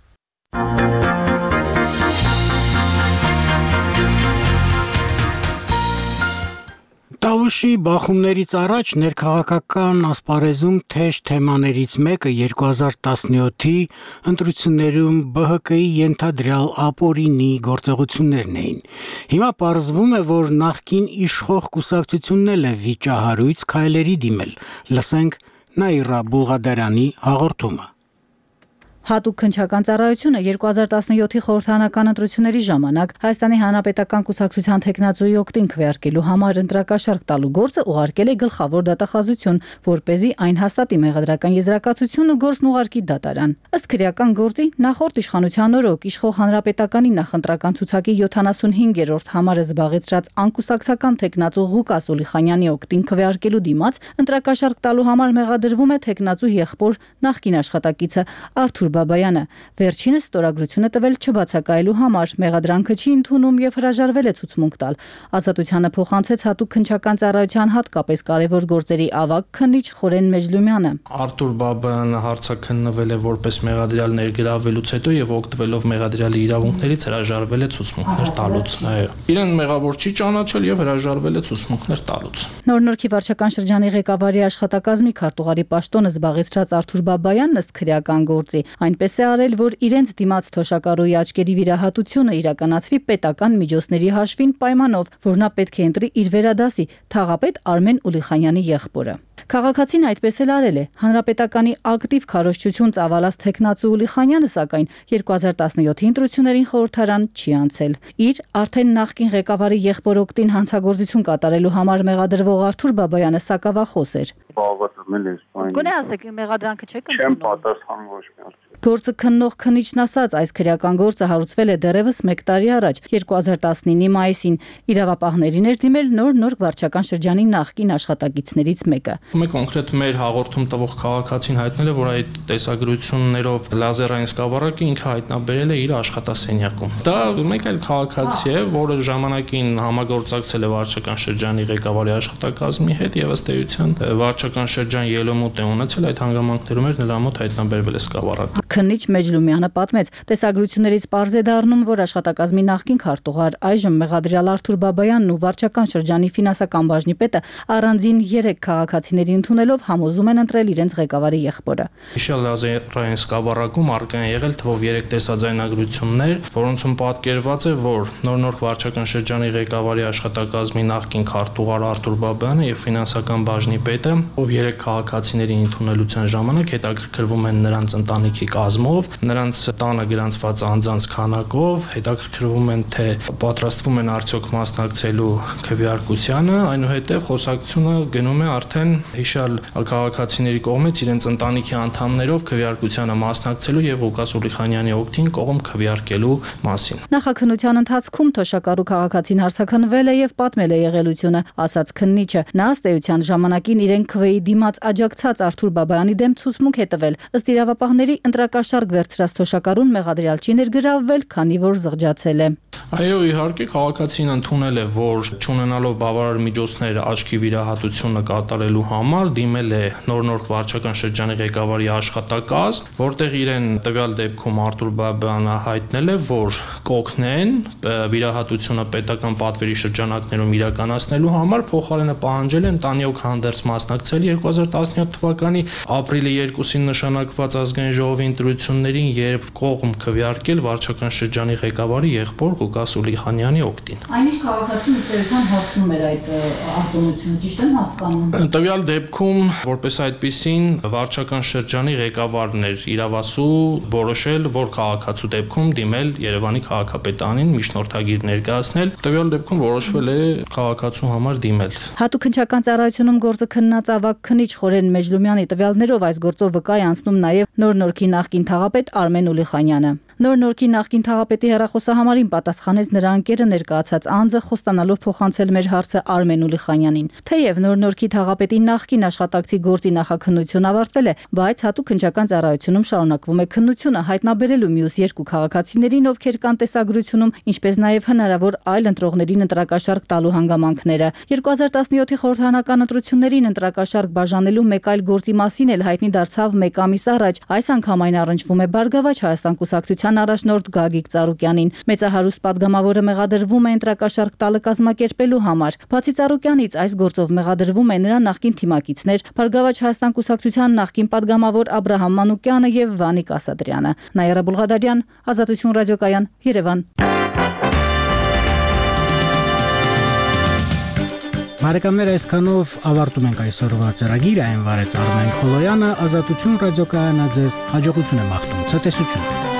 Տավուշի բախումներից առաջ ներքաղաքական ասպարեզում թեժ թեմաներից մեկը երկու հազար տասնյոթի ընտրություններում B H K-ի ենթադրյալ ապօրինի գործողություններն էին։ Հիմա պարզվում է, որ նախկին իշխող կուսակցությունն էլ է վիճահարույց քայլերի դիմել։ Լսենք Նաիրա Բուղադարյանի հաղորդումը։ Հատուկ քննչական ծառայությունը երկու հազար տասնյոթի խորհրդարանական ընտրությունների ժամանակ Հայաստանի Հանրապետական կուսակցության թեկնածուի օգտին քվեարկելու համար ընտրակաշառք տալու գործը ուղարկել է գլխավոր դատախազություն, որպեսզի այն հաստատի մեղադրական եզրակացությունն ու գործն ուղարկի դատարան։ Ըստ քրեական գործի նախորդ իշխանության օրոք իշխող Հանրապետականի նախընտրական ցուցակի յոթանասունհինգերորդ համարը զբաղեցրած անկուսակցական թեկնածու Ղուկաս Ուլիխանյանի օգտին քվեարկելու դիմաց ընտրակաշառք տալու համար մեղադրվում է թեկնածու եղբոր նախկին աշխատակիցը Արթուր Բաբայանը վերջինս ստորագրություն է տվել չբացակայելու համար, մեղադրանքը չի ընդունում եւ հրաժարվել է ցուցմունք տալ։ Ազատությանը փոխանցեց հատուկ քննչական ծառայության հատկապես կարևոր գործերի ավագ քննիչ Խորեն Մեջլումյանը։ Արթուր Բաբայանը հարցաքննվել է որպես մեղադրյալ ներգրավելուց հետո եւ օգտվելով մեղադրյալի իրավունքներից հրաժարվել է ցուցմունքներ տալուց։ Այո։ Իրեն մեղավոր չի ճանաչել եւ հրաժարվել է ցուցմունքներ տալուց։ Նոր-Նորքի վարչական շրջանի ղեկավարի աշխատակազմի քարտուղարի պաշտոնը զբաղեցրած Արթուր Բաբայանն ըստ քրեական գործի այնպես է արել, որ իրենց դիմաց թոշակառուի աչքերի վիրահատությունը իրականացվի պետական միջոցների հաշվին պայմանով, որ նա պետք է ընտրի իր վերադասի թաղապետ Արմեն Ուլիխանյանի եղբորը։ Քաղաքացին այդպես էլ արել է։ Հանրապետականի ակտիվ քարոզչություն ծավալած թեկնածու Ուլիխանյանը սակայն երկու հազար տասնյոթի ընտրություններին խորհրդարան չի անցել։ Իր արդեն նախկին ղեկավարի եղբոր օգտին հանցագործություն կատարելու համար մեղադրվող Արթուր Բաբայանը սակավախոս էր։ Գոնե ասեք, մեղադրանքը չեք ընդունում։ Չեմ պատասխան ոչ մի։ Գործը քննող քննիչն ասաց, այս քրեական գործը հարուցվել է դեռևս մեկ տարի առաջ, երկու հազար տասնինի մայիսին։ Իրավապահներին էր դիմել նոր-նոր վարչական շրջանի նախկին աշխատակիցներից մեկը։ Մենք կոնկրետ մեր հաղորդում տվող քաղաքացին հայտնել է, որ այդ տեսագրություններով լազերային սկավառակը ինքը հայտնաբերել է իր աշխատասենյակում։ Դա մեկ այլ քաղաքացի է, որը ժամանակին համագործակցել է վարչական շրջանի ղեկավարի աշխատակազմի հետ եւ ըստ էության վարչական շրջան ելումուտ է ունեցել այդ հանգամանքներում էր նրա մոտ հայտնաբերվել է սկավառակը։ Քննիչ Մեջլումյանը պատմեց, տեսագրություններից պարզ է դառնում, որ աշխատակազմի նախկին քարտուղար այժմ մեղադրյալ Արթուր Բաբայանն ու վարչական շրջանի ֆինանսական բաժնի պետը առանձին երեք քաղաքացիների ընդունելով համոզում են ընտրել իրենց ղեկավարի եղբորը։ Հիշալ լազերային սկավառակում առկա են եղել թվով երեք տեսաձայնագրություններ, որոնցում պատկերված է, որ Նոր-Նորք վարչական շրջանի ղեկավարի աշխատակազմի նախկին քարտուղար Արթուր Բաբայանը եւ ֆինանսական բաժնի պետը, ով երեք քաղաքացիների ընդունելության ժամանակ հետաքրքրվում են նրանց ընտանիքի կազմով, նրանց տանը գրանցված անձանց քանակով, հետաքրքրվում են թե պատրաստվում են արդյոք մասնակցելու քվեարկությանը, այնուհետև խոսակցությունը գնում է արդեն հիշալ քաղաքացիների կողմից իրենց ընտանիքի անդամներով քվեարկությանը մասնակցելու եւ Ղուկաս Ուլիխանյանի օգտին կողմ քվեարկելու մասին։ Նախաքննության ընթացքում թոշակառու քաղաքացին հարցաքննվել է եւ պատմել է եղելությունը, ասաց քննիչը։ Նա ըստ էության ժամանակին իրեն քվեի դիմաց աջակցած Արթուր Բաբայանի դեմ ցուցմունք է տվել։ Ըստ իրավապահների ընտրակաշառք վերցրած թոշակառուն մեղադրյալ չի ներգրավվել, քանի որ զղջացել է։ Այո, իհարկե քաղաքացին ընդունել է, որ չունենալով բավարար միջոցներ աչքի վիրահատությունը կատարելու համար դիմել է Նոր-Նորք վարչական շրջանի ղեկավարի աշխատակազմ, որտեղ իրեն տվյալ դեպքում Արթուր Բաբայանը հայտնել է, որ կօգնեն վիրահատությունը պետական պատվերի շրջանակներում իրականացնելու համար, փոխարենը պահանջել են ընտանիք հանդերձ մասնակցել երկու հազար տասնյոթ թվականի ապրիլի երկուսին նշանակված ազգային ժողովի ընտրություններին, երբ կողմ քվեարկել վարչական շրջանի ղեկավարի եղբոր Ղուկաս Ուլիխանյանի օգտին։ Այնիշ քաղաքացին ըստ էության հասնում էր այդ արտոնությունը, ճիշտ եմ հասկանում։ Տվյալ դեպքում, որպես այդպիսին, վարչական շրջանի ղեկավարն էր իրավասու որոշել, որ քաղաքացու դեպքում դիմել Երևանի քաղաքապետանին միջնորդագիր ներկայացնել։ Տվյալ դեպքում որոշվել է քաղաքացու համար դիմել։ Հատուկ քննչական ծառայությունում գործը քննած ավագ քննիչ Խորեն Մեջլումյանի տվյալներով այս գործով վկա է անցնում նաև Նոր-Նորքի նախկին թաղապետ Արմեն Ուլիխանյանը։ Նոր-Նորքի նախկին թաղապետի հեռախոսահամարին պատասխանեց նրա ընկերը ներկայացած անձը, խոստանալով փոխանցել մեր հարցը Արմեն Ուլիխանյանին։ Թեև Նոր-Նորքի թաղապետի նախկին աշխատակցի գործի նախաքննություն ավարտվել է, բայց հատուկ քննչական ծառայությունում շարունակվում է քննությունը հայտնաբերելու մյուս երկու քաղաքացիներին, ովքեր կան տեսագրությունում, ինչպես նաև հնարավոր այլ ընտրողներին ընտրակաշառք տալու հանգամանքները։ երկու հազար տասնյոթի խորհրդարանական ընտրություններին ընտրակաշառք բաժանելու մեկ այլ գործի մասին էլ հայտնի դարձավ մեկ ամիս առաջ։ Այս անգամ այն առնչվում է Բարգավաճ Հայաստան կուսակցության առաջնորդ Գագիկ Ծառուկյանին։ Մեծահարուստ падգամավորը մեղադրվում է ընտրակաշառք տալը կազմակերպելու համար։ Բացի Ծառուկյանից այս գործով մեղադրվում է նրա նախկին թիմակիցներ Բարգավաճ Հայաստան կուսակցության նախկին падգամավոր Աբրահամ Մանուկյանը եւ Վանիկ Ասատրյանը։ Նաիրա Բուլղադարյան, Ազատություն ռադիոկայան, Երևան։ Բարեկամներ, այսքանով ավարտում ենք այսօրվա ծրագիրը, այն վարեց Արմեն Խոլոյանը, Ազատություն ռադիոկայանը ձեզ հաջողություն է մաղթում, ցտեսություն։